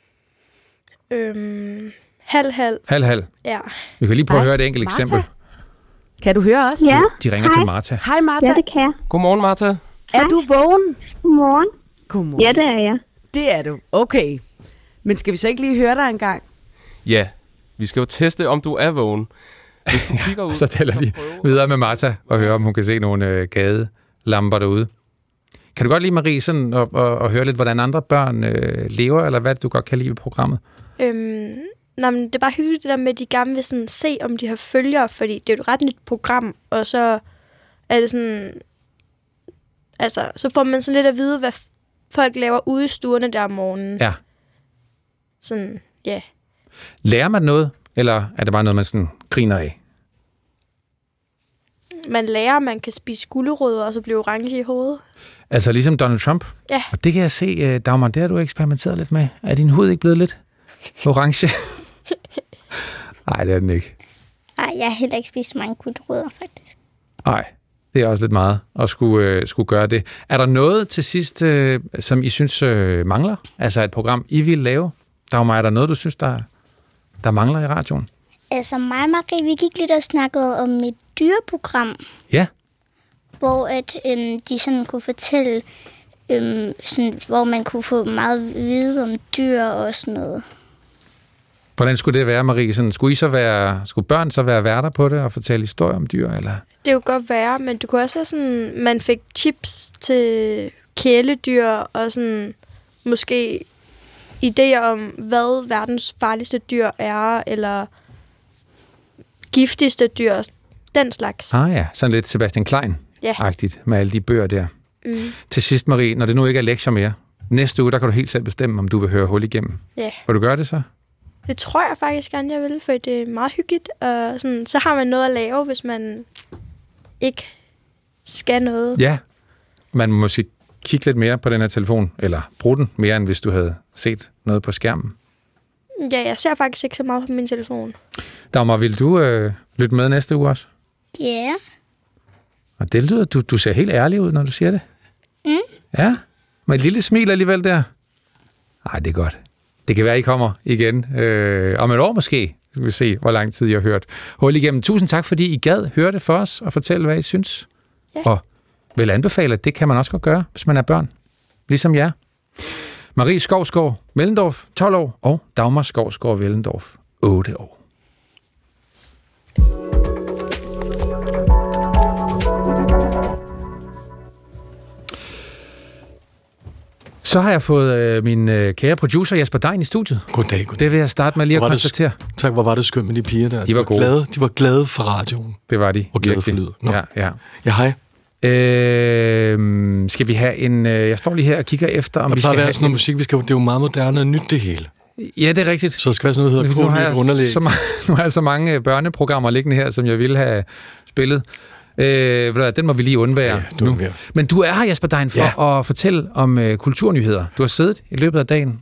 Halv. Ja. Vi kan lige prøve at høre et enkelt eksempel. Kan du høre os? Ja. De ringer til Martha. Hej Martha. Ja, det kan jeg. Godmorgen, Martha. Er du vågen? Godmorgen. Ja, det er jeg. Det er du. Okay. Men skal vi så ikke lige høre dig en gang? Ja, vi skal jo teste, om du er vågen. Hvis du kigger ud, så tæller de videre med Martha og høre, om hun kan se nogle gadelamper derude. Kan du godt lide, Marie, sådan at høre lidt, hvordan andre børn lever, eller hvad du godt kan lide ved programmet? Men det er bare hyggeligt det der med, at de gerne vil sådan se, om de har følgere, fordi det er jo et ret nyt program, og så er det sådan... Altså, så får man sådan lidt at vide, hvad folk laver ude i stuerne der om morgenen. Ja. Sådan, ja. Yeah. Lærer man noget, eller er det bare noget, man sådan griner af? Man lærer, at man kan spise gulerødder, og så blive orange i hovedet. Altså ligesom Donald Trump? Ja. Og det kan jeg se, Dagmar, det har du eksperimenteret lidt med. Er din hud ikke blevet lidt orange? Nej, det er den ikke. Nej, jeg har heller ikke spist mange gulerødder, faktisk. Nej, det er også lidt meget at skulle gøre det. Er der noget til sidst, som I synes mangler? Altså et program, I vil lave? Dagmar, er der noget, du synes, der mangler i radioen? Altså mig og Marie, vi gik lidt og snakkede om et dyreprogram. Ja. Hvor at, de sådan kunne fortælle, sådan, hvor man kunne få meget vide om dyr og sådan noget. Hvordan skulle det være, Marie? Sådan, skulle børn så være værter på det og fortælle historier om dyr, eller? Det kunne godt være, men det kunne også være sådan, man fik tips til kæledyr og sådan måske idéer om, hvad verdens farligste dyr er, eller giftigste dyr, den slags. Ah ja, sådan lidt Sebastian Klein-agtigt med alle de bøger der. Mm. Til sidst, Marie, når det nu ikke er lektier mere, næste uge, der kan du helt selv bestemme, om du vil høre Hul igennem. Ja. Vil du gøre det så? Det tror jeg faktisk gerne, jeg vil, for det er meget hyggeligt. Og sådan, så har man noget at lave, hvis man ikke skal noget. Ja, man må måske kigge lidt mere på den her telefon, eller bruge den mere, end hvis du havde set noget på skærmen. Ja, jeg ser faktisk ikke så meget på min telefon. Dagmar, vil du lytte med næste uge også? Ja. Yeah. Og det lyder, du ser helt ærlig ud, når du siger det. Mm. Ja, med et lille smil alligevel der. Ej, det er godt. Det kan være, I kommer igen om et år måske. Vi vil se, hvor lang tid I har hørt Hul igennem. Tusind tak, fordi I gad høre det for os og fortælle, hvad I synes. Ja. Og vil anbefale, at det kan man også godt gøre, hvis man er børn. Ligesom jer. Marie Skovsgaard Mellendorf, 12 år, og Dagmar Skovsgaard Mellendorf, 8 år. Så har jeg fået min kære producer Jesper Dein i studiet. Goddag. Det vil jeg starte med lige at konstatere. Tak, hvor var det skønt med de piger der. De var gode. De var glade for radioen. Det var de. Og glade for lyden. Ja. Ja, hej. Skal vi have en... jeg står lige her og kigger efter, om vi skal have... sådan noget musik, det er jo meget moderne og nyt det hele. Ja, det er rigtigt. Så der skal være sådan noget, der hedder underlæg. Nu har jeg så mange børneprogrammer liggende her, som jeg ville have spillet. Den må vi lige undvære nu. Men du er her, Jesper Dein, for at fortælle om kulturnyheder. Du har siddet i løbet af dagen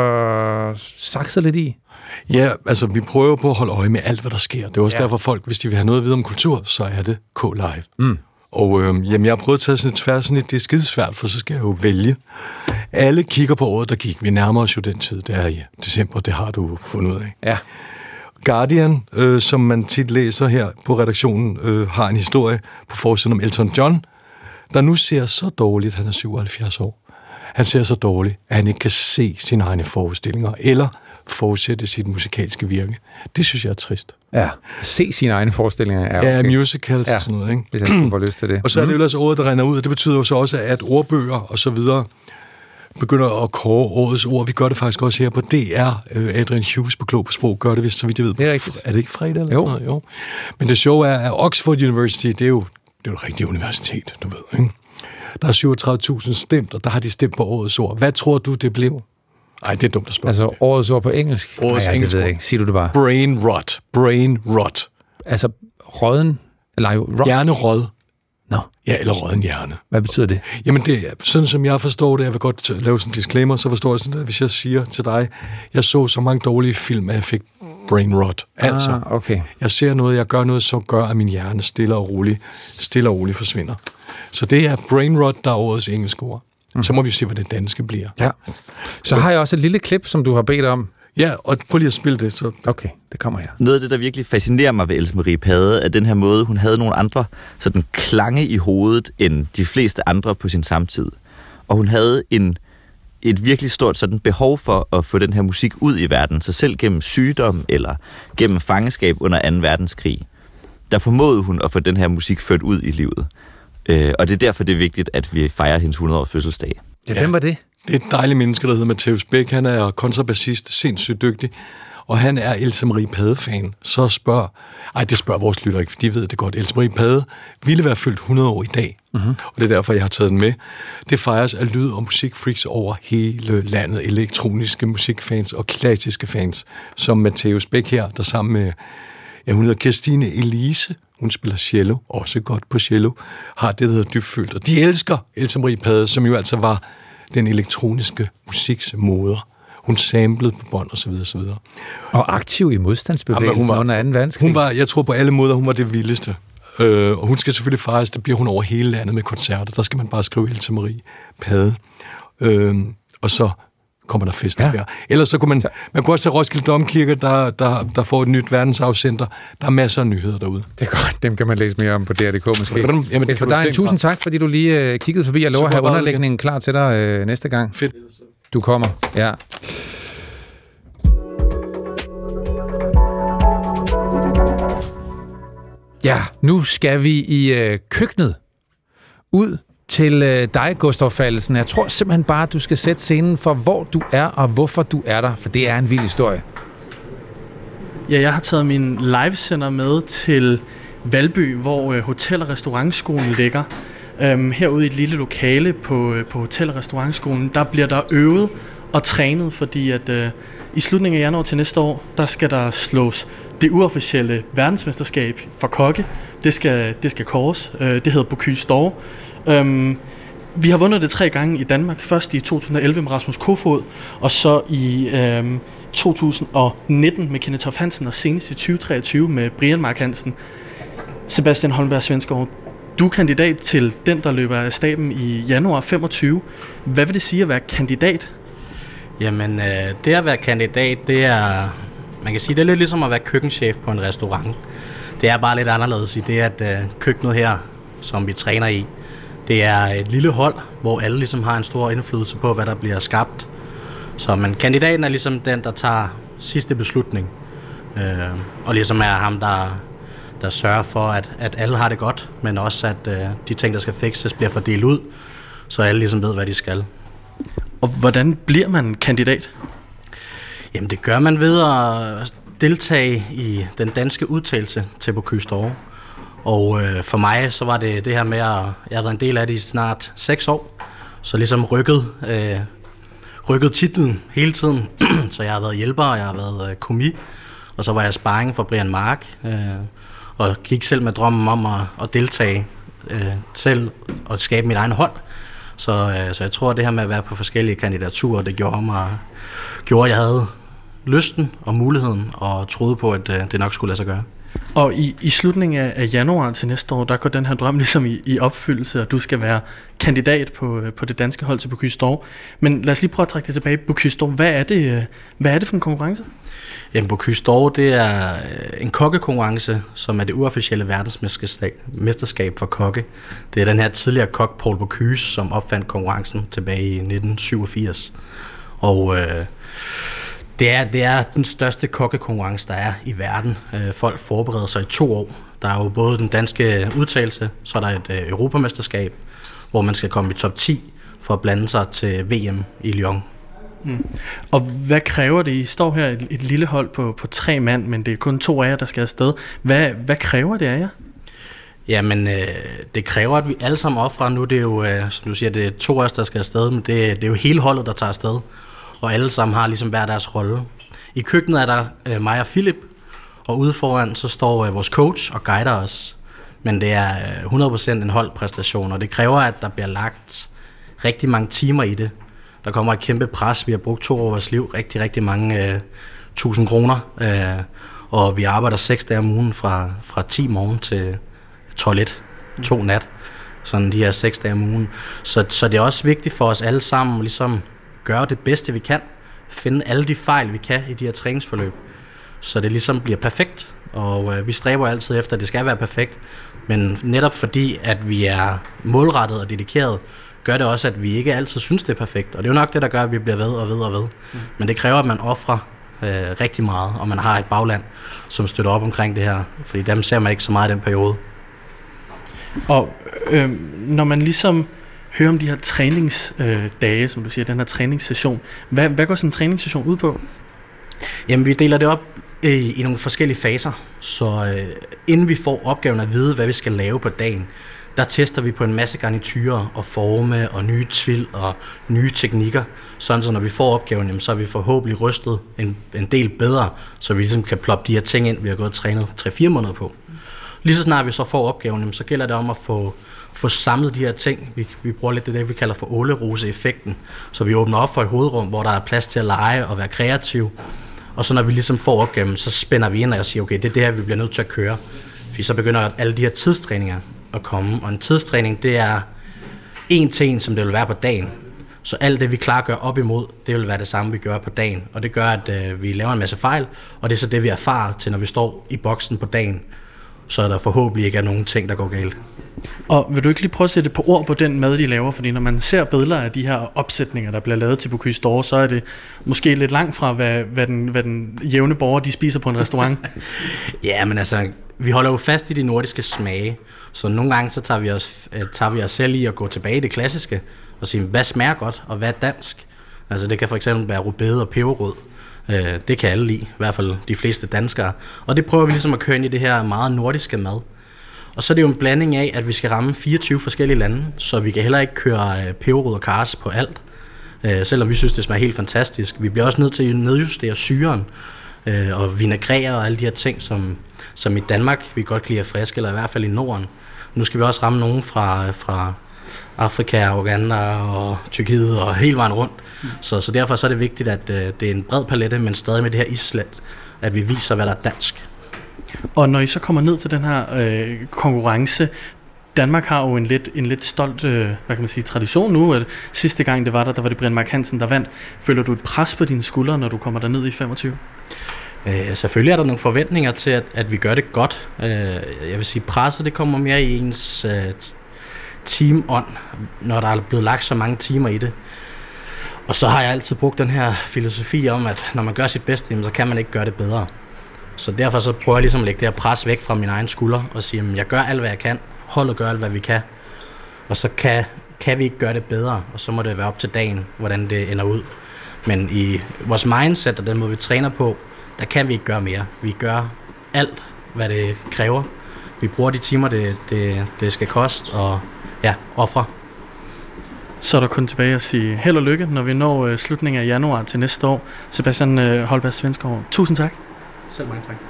og sakset lidt i. Ja, altså vi prøver på at holde øje med alt, hvad der sker. Det er også derfor folk, hvis de vil have noget at vide om kultur, så er det K-Live. Mm. Og jeg har prøvet at tage sådan et tværsnit. Det er skidesvært, for så skal jeg jo vælge. Alle kigger på året, der gik. Vi nærmer os jo den tid. Det er i december, det har du fundet ud af. Ja. Guardian, som man tit læser her på redaktionen, har en historie på forsiden om Elton John, der nu ser så dårligt, han er 77 år. Han ser så dårligt, at han ikke kan se sine egne forestillinger, eller fortsætte sit musikalske virke. Det synes jeg er trist. Ja, se sine egne forestillinger er okay. Ja, musicals og sådan noget, ikke? Hvis han får lyst til det. Og så er det jo ellers året, der render ud, og det betyder jo så også, at ordbøger og så videre begynder at kåre årets ord. Vi gør det faktisk også her på DR. Adrian Hughes på Klog på Sprog gør det vist, så vidt jeg ved. Det er rigtigt. Er det ikke fredag? Eller jo. Noget? Jo. Men det sjove er, at Oxford University, det er jo et rigtigt universitet, du ved, ikke? Der er 37.000 stemt, og der har de stemt på årets ord. Hvad tror du, det blev? Ej, det er dumt at spørge. Altså årets ord på engelsk? Årets engelsk. Det ved jeg ikke. Siger du det bare? Brain rot. Brain rot. Altså råden? Eller jo, rot? Hjernerød. Nå. Ja, eller råden hjerne. Hvad betyder det? Jamen, det er sådan, som jeg forstår det. Jeg vil godt lave sådan en disclaimer, så forstår jeg sådan, at hvis jeg siger til dig, jeg så så mange dårlige film, at jeg fik brain rot. Altså, okay. Jeg ser noget, jeg gør noget, så gør, at min hjerne stille og roligt forsvinder. Så det er brain rot, der er årets engelske ord. Så må vi se, hvad det danske bliver. Ja. Så har jeg også et lille klip, som du har bedt om. Ja, og prøv lige at spille det. Så. Okay, det kommer her. Noget af det, der virkelig fascinerer mig ved Else Marie Pade, er den her måde, hun havde nogle andre sådan klange i hovedet, end de fleste andre på sin samtid. Og hun havde et virkelig stort sådan behov for at få den her musik ud i verden, så selv gennem sygdom eller gennem fangenskab under 2. verdenskrig, der formåede hun at få den her musik ført ud i livet. Og det er derfor, det er vigtigt, at vi fejrer hendes 100-års fødselsdag. Ja, hvem var det? Det er et dejligt menneske, der hedder Matthæus Bæk. Han er kontrabassist, sindssygt dygtig, og han er Else Marie Pade-fan. Så det spørger vores lytter ikke, for de ved det godt. Else Marie Pade ville være fyldt 100 år i dag, og det er derfor, jeg har taget den med. Det fejres af lyd- og musikfreaks over hele landet. Elektroniske musikfans og klassiske fans, som Matthæus Bæk her, der sammen med, hun hedder Kirstine Elise, hun spiller cello, også godt på cello, har det, der hedder dybfølt. Og de elsker Else Marie Pade, som jo altså var den elektroniske musiks moder. Hun samplede på bånd og så videre, så videre. Og aktiv i modstandsbevægelsen under 2. verdenskrig. Hun var, jeg tror på alle måder, hun var det vildeste. Og hun skal selvfølgelig fejres, det bliver hun over hele landet med koncerter. Der skal man bare skrive Else Marie Pade. Og så kommer der festival. Ellers så kunne man kunne også have Roskilde Domkirke, der får et nyt verdensarvscenter. Der er masser af nyheder derude. Det er godt. Dem kan man læse mere om på DRDK måske. Jamen, Jesper Dein, tusind tak, fordi du lige kiggede forbi. Jeg lover at have underlægningen klar til dig næste gang. Fedt. Du kommer. Ja. Ja, nu skal vi i køkkenet. Ud til dig, Gustav Fallesen. Jeg tror simpelthen bare, at du skal sætte scenen for, hvor du er og hvorfor du er der, for det er en vild historie. Ja, jeg har taget min livesender med til Valby, hvor Hotel- og Restaurantskolen ligger. Herude i et lille lokale på Hotel- og Restaurantskolen, der bliver der øvet og trænet, fordi at i slutningen af januar til næste år, der skal der slås det uofficielle verdensmesterskab for kokke. Det skal kåres. Det hedder Bocuse d'Or. Vi har vundet det 3 gange i Danmark. Først i 2011 med Rasmus Kofoed, og så i 2019 med Kenneth Toft Hansen, og senest i 2023 med Brian Mark Hansen. Sebastian Holmberg Svensgaard, du er kandidat til den, der løber af staben i januar 25. Hvad vil det sige at være kandidat? Jamen, det at være kandidat, det er, man kan sige, det er lidt ligesom at være køkkenchef på en restaurant. Det er bare lidt anderledes i det, at køkkenet her, som vi træner i, det er et lille hold, hvor alle ligesom har en stor indflydelse på, hvad der bliver skabt. Så men kandidaten er ligesom den, der tager sidste beslutning. Og ligesom er ham, der sørger for, at alle har det godt, men også at de ting, der skal fikses, bliver fordelt ud, så alle ligesom ved, hvad de skal. Og hvordan bliver man kandidat? Jamen det gør man ved at deltage i den danske udtalelse til Bocuse d'Or. Og for mig så var det her med, at jeg har været en del af det i snart 6 år, så ligesom rykket titlen hele tiden. Så jeg har været hjælper, og jeg har været komi, og så var jeg sparring for Brian Mark, og gik selv med drømmen om at deltage selv og skabe mit egen hold. Så jeg tror, at det her med at være på forskellige kandidaturer, det gjorde at jeg havde lysten og muligheden, og troede på, at det nok skulle lade sig gøre. Og i slutningen af januar til næste år, der går den her drøm ligesom i opfyldelse, at du skal være kandidat på det danske hold til Bocuse d'Or. Men lad os lige prøve at trække det tilbage. Bocuse d'Or, hvad er det for en konkurrence? Jamen, Bocuse d'Or, det er en kokkekonkurrence, som er det uofficielle verdensmesterskab for kokke. Det er den her tidligere kok, Paul Bocuse, som opfandt konkurrencen tilbage i 1987. Og det er den største kokkekonkurrence, der er i verden. Folk forbereder sig i 2 år. Der er jo både den danske udtalelse, så er der et europamesterskab, hvor man skal komme i top 10 for at blande sig til VM i Lyon. Og hvad kræver det? I står her et lille hold på 3 mand, men det er kun 2 af jer, der skal afsted. Hvad kræver det af jer? Jamen, det kræver, at vi alle sammen offrer. Nu det er jo, som du siger, det er 2 af os, der skal afsted, men det er jo hele holdet, der tager afsted. Og alle sammen har ligesom hver deres rolle. I køkkenet er der mig og Philip, og ude foran så står vores coach og guider os. Men det er 100% en holdpræstation, og det kræver, at der bliver lagt rigtig mange timer i det. Der kommer et kæmpe pres. Vi har brugt 2 år af vores liv, rigtig, rigtig mange 1000 kroner. Og vi arbejder 6 dage om ugen fra 10 morgen til 2 nat. Sådan de her 6 dage om ugen. Så det er også vigtigt for os alle sammen ligesom gøre det bedste vi kan. Finde alle de fejl vi kan i de her træningsforløb. Så det ligesom bliver perfekt. Og vi stræber altid efter, at det skal være perfekt. Men netop fordi, at vi er målrettet og dedikeret, gør det også, at vi ikke altid synes, det er perfekt. Og det er jo nok det, der gør, at vi bliver ved og ved og ved. Men det kræver, at man offrer rigtig meget, og man har et bagland, som støtter op omkring det her. Fordi dem ser man ikke så meget i den periode. Og når man ligesom hører om de her træningsdage, som du siger, den her træningssession, hvad går sådan en træningssession ud på? Jamen, vi deler det op i nogle forskellige faser. Så inden vi får opgaven at vide, hvad vi skal lave på dagen, der tester vi på en masse garniturer og forme og nye tvil og nye teknikker. Sådan så når vi får opgaven, jamen, så er vi forhåbentlig rystet en del bedre, så vi ligesom kan ploppe de her ting ind, vi har gået og trænet 3-4 måneder på. Lige så snart vi så får opgaven, jamen, så gælder det om at få samlet de her ting. Vi bruger lidt det, vi kalder for ålerose-effekten. Så vi åbner op for et hovedrum, hvor der er plads til at lege og være kreativ. Og så når vi ligesom får opgaven, så spænder vi ind og siger, okay, det er det her, vi bliver nødt til at køre. Fordi så begynder alle de her tidstræninger at komme. Og en tidstræning, det er 1 til 1, som det vil være på dagen. Så alt det, vi klarer at gøre op imod, det vil være det samme, vi gør på dagen. Og det gør, at vi laver en masse fejl, og det er så det, vi erfarer til, når vi står i boksen på dagen. Så er der forhåbentlig ikke nogen ting, der går galt. Og vil du ikke lige prøve at sætte på ord på den mad, de laver? Fordi når man ser billeder af de her opsætninger, der bliver lavet til Bocuse d'Or, så er det måske lidt langt fra, hvad den jævne borger, de spiser på en restaurant. Ja, men altså, vi holder jo fast i de nordiske smage. Så nogle gange så tager vi os selv i at gå tilbage i det klassiske og sige, hvad smager godt, og hvad er dansk? Altså det kan for eksempel være rødbede og peberrød. Det kan alle lide, i hvert fald de fleste danskere. Og det prøver vi ligesom at køre ind i det her meget nordiske mad. Og så er det jo en blanding af, at vi skal ramme 24 forskellige lande, så vi kan heller ikke køre peberrød og kars på alt. Selvom vi synes, det smager helt fantastisk. Vi bliver også nødt til at nedjustere syren og vinagrerer og alle de her ting, som i Danmark vi godt kan lide at friske, eller i hvert fald i Norden. Nu skal vi også ramme nogen fra Afrika, Uganda og Tyrkiet og hele vejen rundt. Så derfor så er det vigtigt, at det er en bred palette, men stadig med det her islet, at vi viser, hvad der er dansk. Og når I så kommer ned til den her konkurrence, Danmark har jo en lidt stolt hvad kan man sige, tradition nu. At sidste gang det var der var det Brian Mørk Hansen, der vandt. Føler du et pres på dine skuldre, når du kommer derned i 25? Selvfølgelig er der nogle forventninger til, at vi gør det godt. Jeg vil sige, presset det kommer mere i ens team-ånd, når der er blevet lagt så mange timer i det. Og så har jeg altid brugt den her filosofi om, at når man gør sit bedste, så kan man ikke gøre det bedre. Så derfor så prøver jeg ligesom at lægge det her pres væk fra mine egne skuldre og sige, at jeg gør alt, hvad jeg kan. Holdet gør alt, hvad vi kan. Og så kan vi ikke gøre det bedre, og så må det være op til dagen, hvordan det ender ud. Men i vores mindset og den måde, vi træner på, der kan vi ikke gøre mere. Vi gør alt, hvad det kræver. Vi bruger de timer, det skal koste, og ofre. Så er der kun tilbage at sige held og lykke, når vi når slutningen af januar til næste år. Sebastian Holberg Svensgaard, tusind tak. Selv mange tak.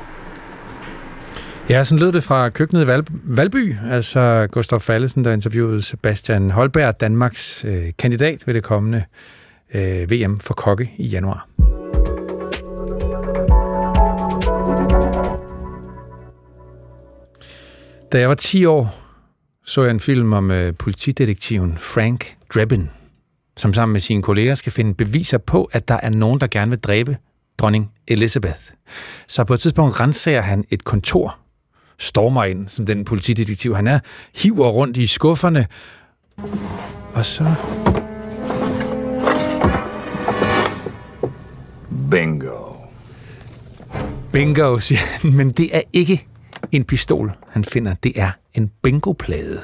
Ja, sådan lød det fra køkkenet i Valby, altså Gustav Fallesen, der interviewede Sebastian Holberg, Danmarks kandidat ved det kommende VM for kokke i januar. Da jeg var 10 år, så jeg en film om politidetektiven Frank Drebin, som sammen med sine kolleger skal finde beviser på, at der er nogen, der gerne vil dræbe dronning Elizabeth. Så på et tidspunkt ransager han et kontor, stormer ind, som den politidetektiv han er, hiver rundt i skufferne, og så... Bingo, siger han, men det er ikke en pistol, han finder. Det er en bingoplade.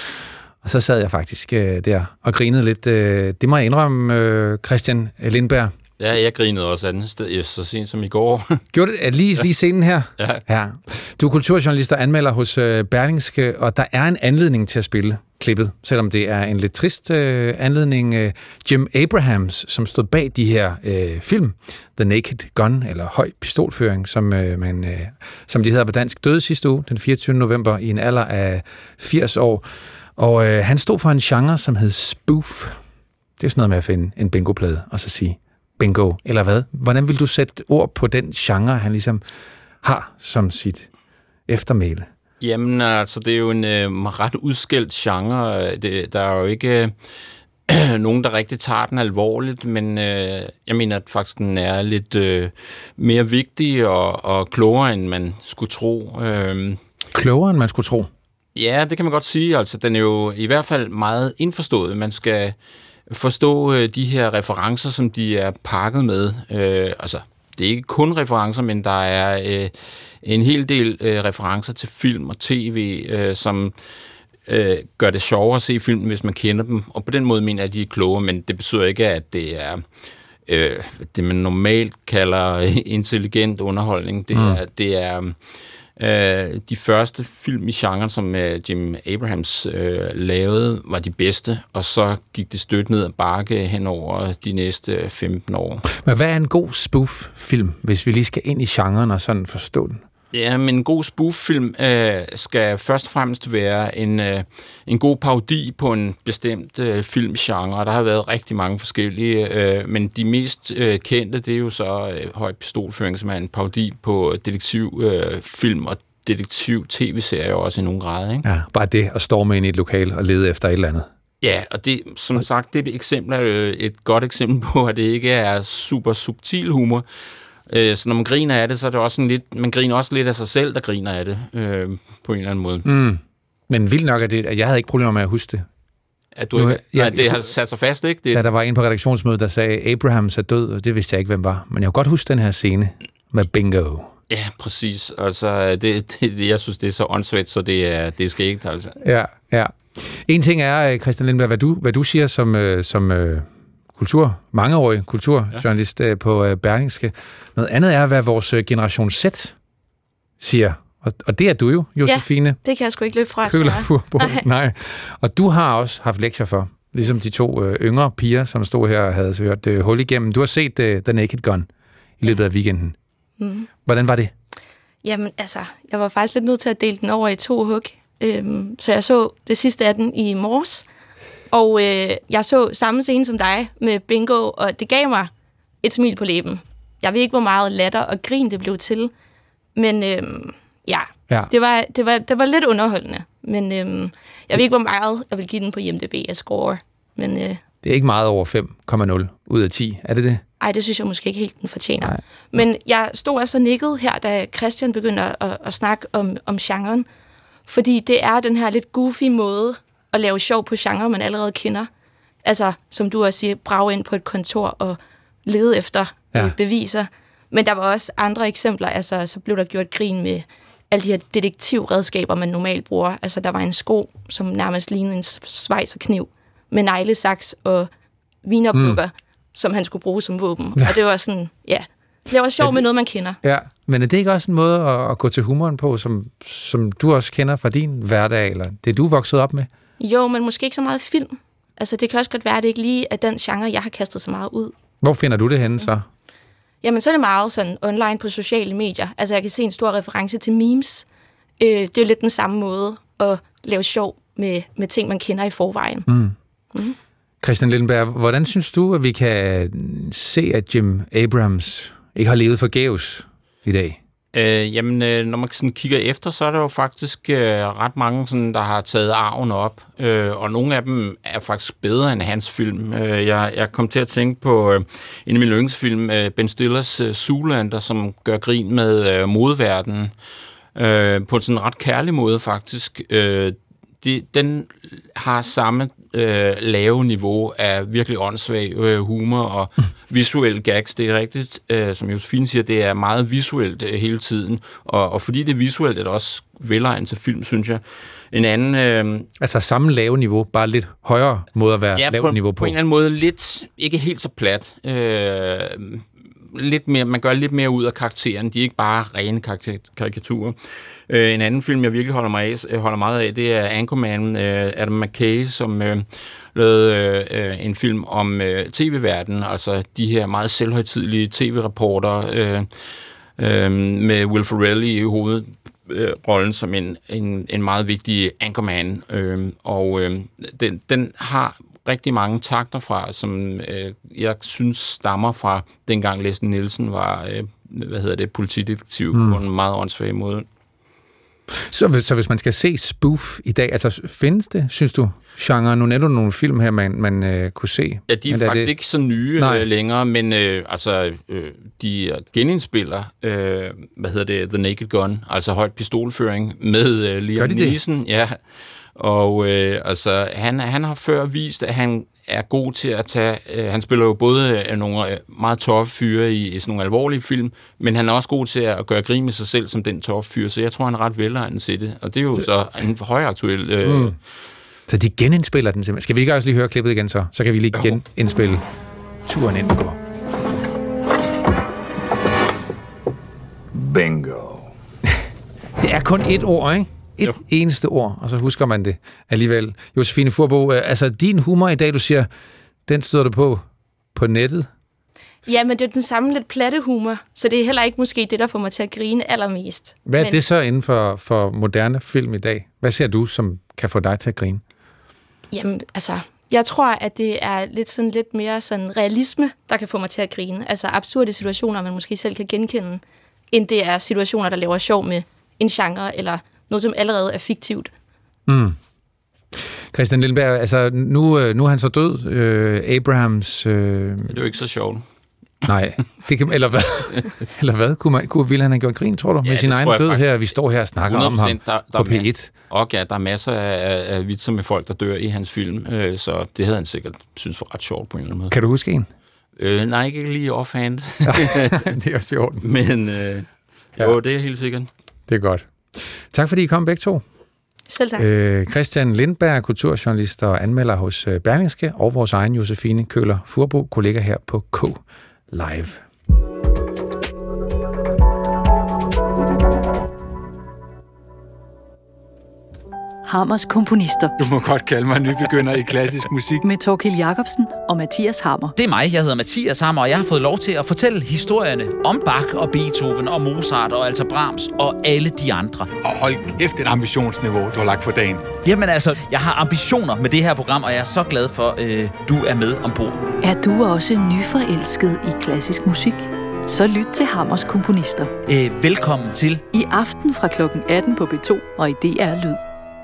Og så sad jeg faktisk der og grinede lidt. Det må jeg indrømme, Christian Lindberg. Ja, jeg grinede også andet sted, så sent som i går. Gjorde det? Lige scenen her? Ja. Du er kulturjournalist og anmelder hos Berlingske, og der er en anledning til at spille klippet, selvom det er en lidt trist anledning. Jim Abrahams, som stod bag de her film, The Naked Gun, eller Høj Pistolføring, som de hedder på dansk, døde sidste uge, den 24. november, i en alder af 80 år. Og han stod for en genre, som hed spoof. Det er sådan noget med at finde en bingoplade, og så sige bingo, eller hvad? Hvordan vil du sætte ord på den genre, han ligesom har som sit eftermæle? Jamen, altså, det er jo en ret udskældt genre. Der er jo ikke nogen, der rigtig tager den alvorligt, men jeg mener, at faktisk den er lidt mere vigtig og klogere, end man skulle tro. Klogere, end man skulle tro? Ja, det kan man godt sige. Altså, den er jo i hvert fald meget indforstået. Man skal forstå de her referencer, som de er pakket med. Altså, det er ikke kun referencer, men der er en hel del referencer til film og tv, som gør det sjovere at se filmen, hvis man kender dem. Og på den måde mener jeg, at de er klogere, men det betyder ikke, at det er det, man normalt kalder intelligent underholdning. Det er de første film i genren, som Jim Abrahams lavede, var de bedste, og så gik det stødt ned ad bakke hen over de næste 15 år. Men hvad er en god spoof-film, hvis vi lige skal ind i genren og sådan forstå den? Ja, men en god spoof-film skal først og fremmest være en god parodi på en bestemt filmgenre. Der har været rigtig mange forskellige, men de mest kendte, det er jo så Høj Pistolføring, som er en parodi på detektivfilm og detektiv-tv-serier også i nogen grad, ikke? Ja, bare det at storme ind i et lokal og lede efter et eller andet. Ja, og det, som sagt, det eksempel er et godt eksempel på, at det ikke er super subtil humor. Så når man griner af det, så er det også sådan lidt, man griner også lidt af sig selv, der griner af det, på en eller anden måde. Mm. Men vildt nok er det, at jeg havde ikke problemer med at huske det. At du ikke, det har sat sig fast, ikke? Ja, der var en på redaktionsmødet, der sagde, Abrahams er død, og det vidste jeg ikke, hvem var. Men jeg kunne godt huske den her scene med bingo. Ja, præcis. Altså, jeg synes, det er så åndssvagt, så det skal ikke, altså. Ja. En ting er, Christian Lindberg, hvad du siger som mangeårig kulturjournalist på Berlingske. Noget andet er, hvad vores generation Z siger. Og det er du jo, Josefine. Ja, det kan jeg sgu ikke løbe fra. Nej. Og du har også haft lektier for, ligesom de to yngre piger, som stod her og havde hørt hul igennem. Du har set The Naked Gun i løbet af weekenden. Mm. Hvordan var det? Jamen, altså, jeg var faktisk lidt nødt til at dele den over i 2 hug. Så jeg så det sidste af den i morges. Og jeg så samme scene som dig med bingo, og det gav mig et smil på læben. Jeg ved ikke, hvor meget latter og grin det blev til. Men ja. Det var lidt underholdende. Men jeg ved ikke, hvor meget jeg vil give den på IMDb af score. Men, det er ikke meget over 5,0 ud af 10, er det det? Ej, det synes jeg måske ikke helt, den fortjener. Nej. Men jeg stod altså nikket her, da Christian begyndte at snakke om genren. Fordi det er den her lidt goofy måde at lave sjov på genre, man allerede kender. Altså, som du også siger, brage ind på et kontor og lede efter beviser. Men der var også andre eksempler. Altså, så blev der gjort grin med alle de her detektivredskaber, man normalt bruger. Altså, der var en sko, som nærmest lignede en schweizerkniv med neglesaks og wienerburger, som han skulle bruge som våben. Og det var sådan, det var sjovt med noget, man kender. Ja, men er det ikke også en måde at gå til humoren på, som du også kender fra din hverdag, eller det du voksede op med? Jo, men måske ikke så meget film. Altså, det kan også godt være, at det ikke lige er den genre, jeg har kastet så meget ud. Hvor finder du det henne så? Jamen, så er det meget sådan online på sociale medier. Altså, jeg kan se en stor reference til memes. Det er jo lidt den samme måde at lave sjov med ting, man kender i forvejen. Christian Lindberg, hvordan synes du, at vi kan se, at Jim Abrahams ikke har levet forgæves i dag? Når man sådan kigger efter, så er der jo faktisk ret mange, sådan, der har taget arven op, og nogle af dem er faktisk bedre end hans film. Jeg kom til at tænke på en af mine yndlingsfilm, Ben Stillers Zoolander, som gør grin med modeverdenen på en sådan ret kærlig måde faktisk. Den har samme lave niveau af virkelig åndssvag humor og visuelle gags. Det er rigtigt, som Josefine siger, det er meget visuelt hele tiden. Og fordi det er visuelt, er det også velegnet til film, synes jeg. En anden... altså samme lave niveau, bare lidt højere måde at være lavt niveau på. På en eller anden måde lidt, ikke helt så plat. Lidt mere, man gør lidt mere ud af karakteren. De er ikke bare rene karikaturer. En anden film, jeg virkelig holder meget af, det er Anchorman, Adam McKay, som lavede en film om tv-verdenen, altså de her meget selvhøjtidelige tv-reporter med Will Ferrell i hovedrollen som en meget vigtig Anchorman. Den har rigtig mange takter fra, som jeg synes stammer fra dengang Leslie Nielsen var politidetektiv på en meget åndssvag måde. Så hvis man skal se spoof i dag, altså findes det, synes du, genre? Nu er der nogle film her, man kunne se. Ja, de er faktisk ikke så nye længere, men de genindspiller, The Naked Gun, altså højt pistolføring med Liam Neeson. Ja, og han har før vist, at han er god til at tage... han spiller jo både nogle meget toffe fyre i sådan nogle alvorlige film, men han er også god til at gøre grin med sig selv som den toffe fyre, så jeg tror, han er ret velegnet til det. Og det er jo så en højaktuel... Så de genindspiller den simpelthen. Skal vi ikke også lige høre klippet igen så? Så kan vi lige genindspille turen ind på. Bingo. Det er kun et ord, ikke? Et eneste ord, og så husker man det alligevel. Josefine Furbo, altså din humor i dag, du siger, den stod du på nettet? Ja, men det er den samme lidt platte humor, så det er heller ikke måske det, der får mig til at grine allermest. Hvad er det så inden for moderne film i dag? Hvad ser du, som kan få dig til at grine? Jamen, altså, jeg tror, at det er lidt mere sådan realisme, der kan få mig til at grine. Altså absurde situationer, man måske selv kan genkende, end det er situationer, der laver sjov med en genre, eller noget, som allerede er fiktivt. Christian Lindberg, altså nu er han så død. Abrahams... Det er jo ikke så sjovt. Nej, det kan, eller hvad? Eller hvad? Ville han have gjort grin, tror du, med sin egen død her? Vi står her og snakker om ham på P1. Og ja, der er masser af vitser med folk, der dør i hans film, så det havde han sikkert synes var ret sjovt på en eller anden måde. Kan du huske en? Nej, ikke lige offhand. Det er også sjovt. Men jo, det er helt sikkert. Det er godt. Tak fordi I kom begge to. Selv tak. Christian Lindberg, kulturjournalist og anmelder hos Berlingske, og vores egen Josefine Køller Furbo, kollega her på K Live. Hammers komponister. Du må godt kalde mig nybegynder i klassisk musik. Med Thorkild Jacobsen og Mathias Hammer. Det er mig, jeg hedder Mathias Hammer, og jeg har fået lov til at fortælle historierne om Bach og Beethoven og Mozart og altså Brahms og alle de andre. Og hold kæft et ambitionsniveau, du har lagt for dagen. Jamen altså, jeg har ambitioner med det her program, og jeg er så glad for, du er med ombord. Er du også nyforelsket i klassisk musik? Så lyt til Hammers komponister. Velkommen til. I aften fra kl. 18 på B2 og i DR Lyd.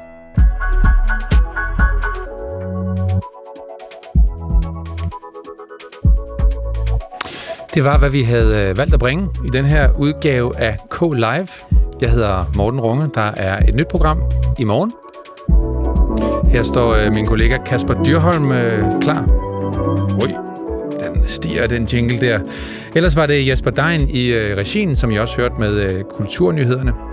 Det var, hvad vi havde valgt at bringe i den her udgave af K Live. Jeg hedder Morten Runge. Der er et nyt program i morgen. Her står min kollega Kasper Dyrholm klar. Ui, den stiger, den jingle der. Ellers var det Jesper Dein i regien, som I også hørte med kulturnyhederne.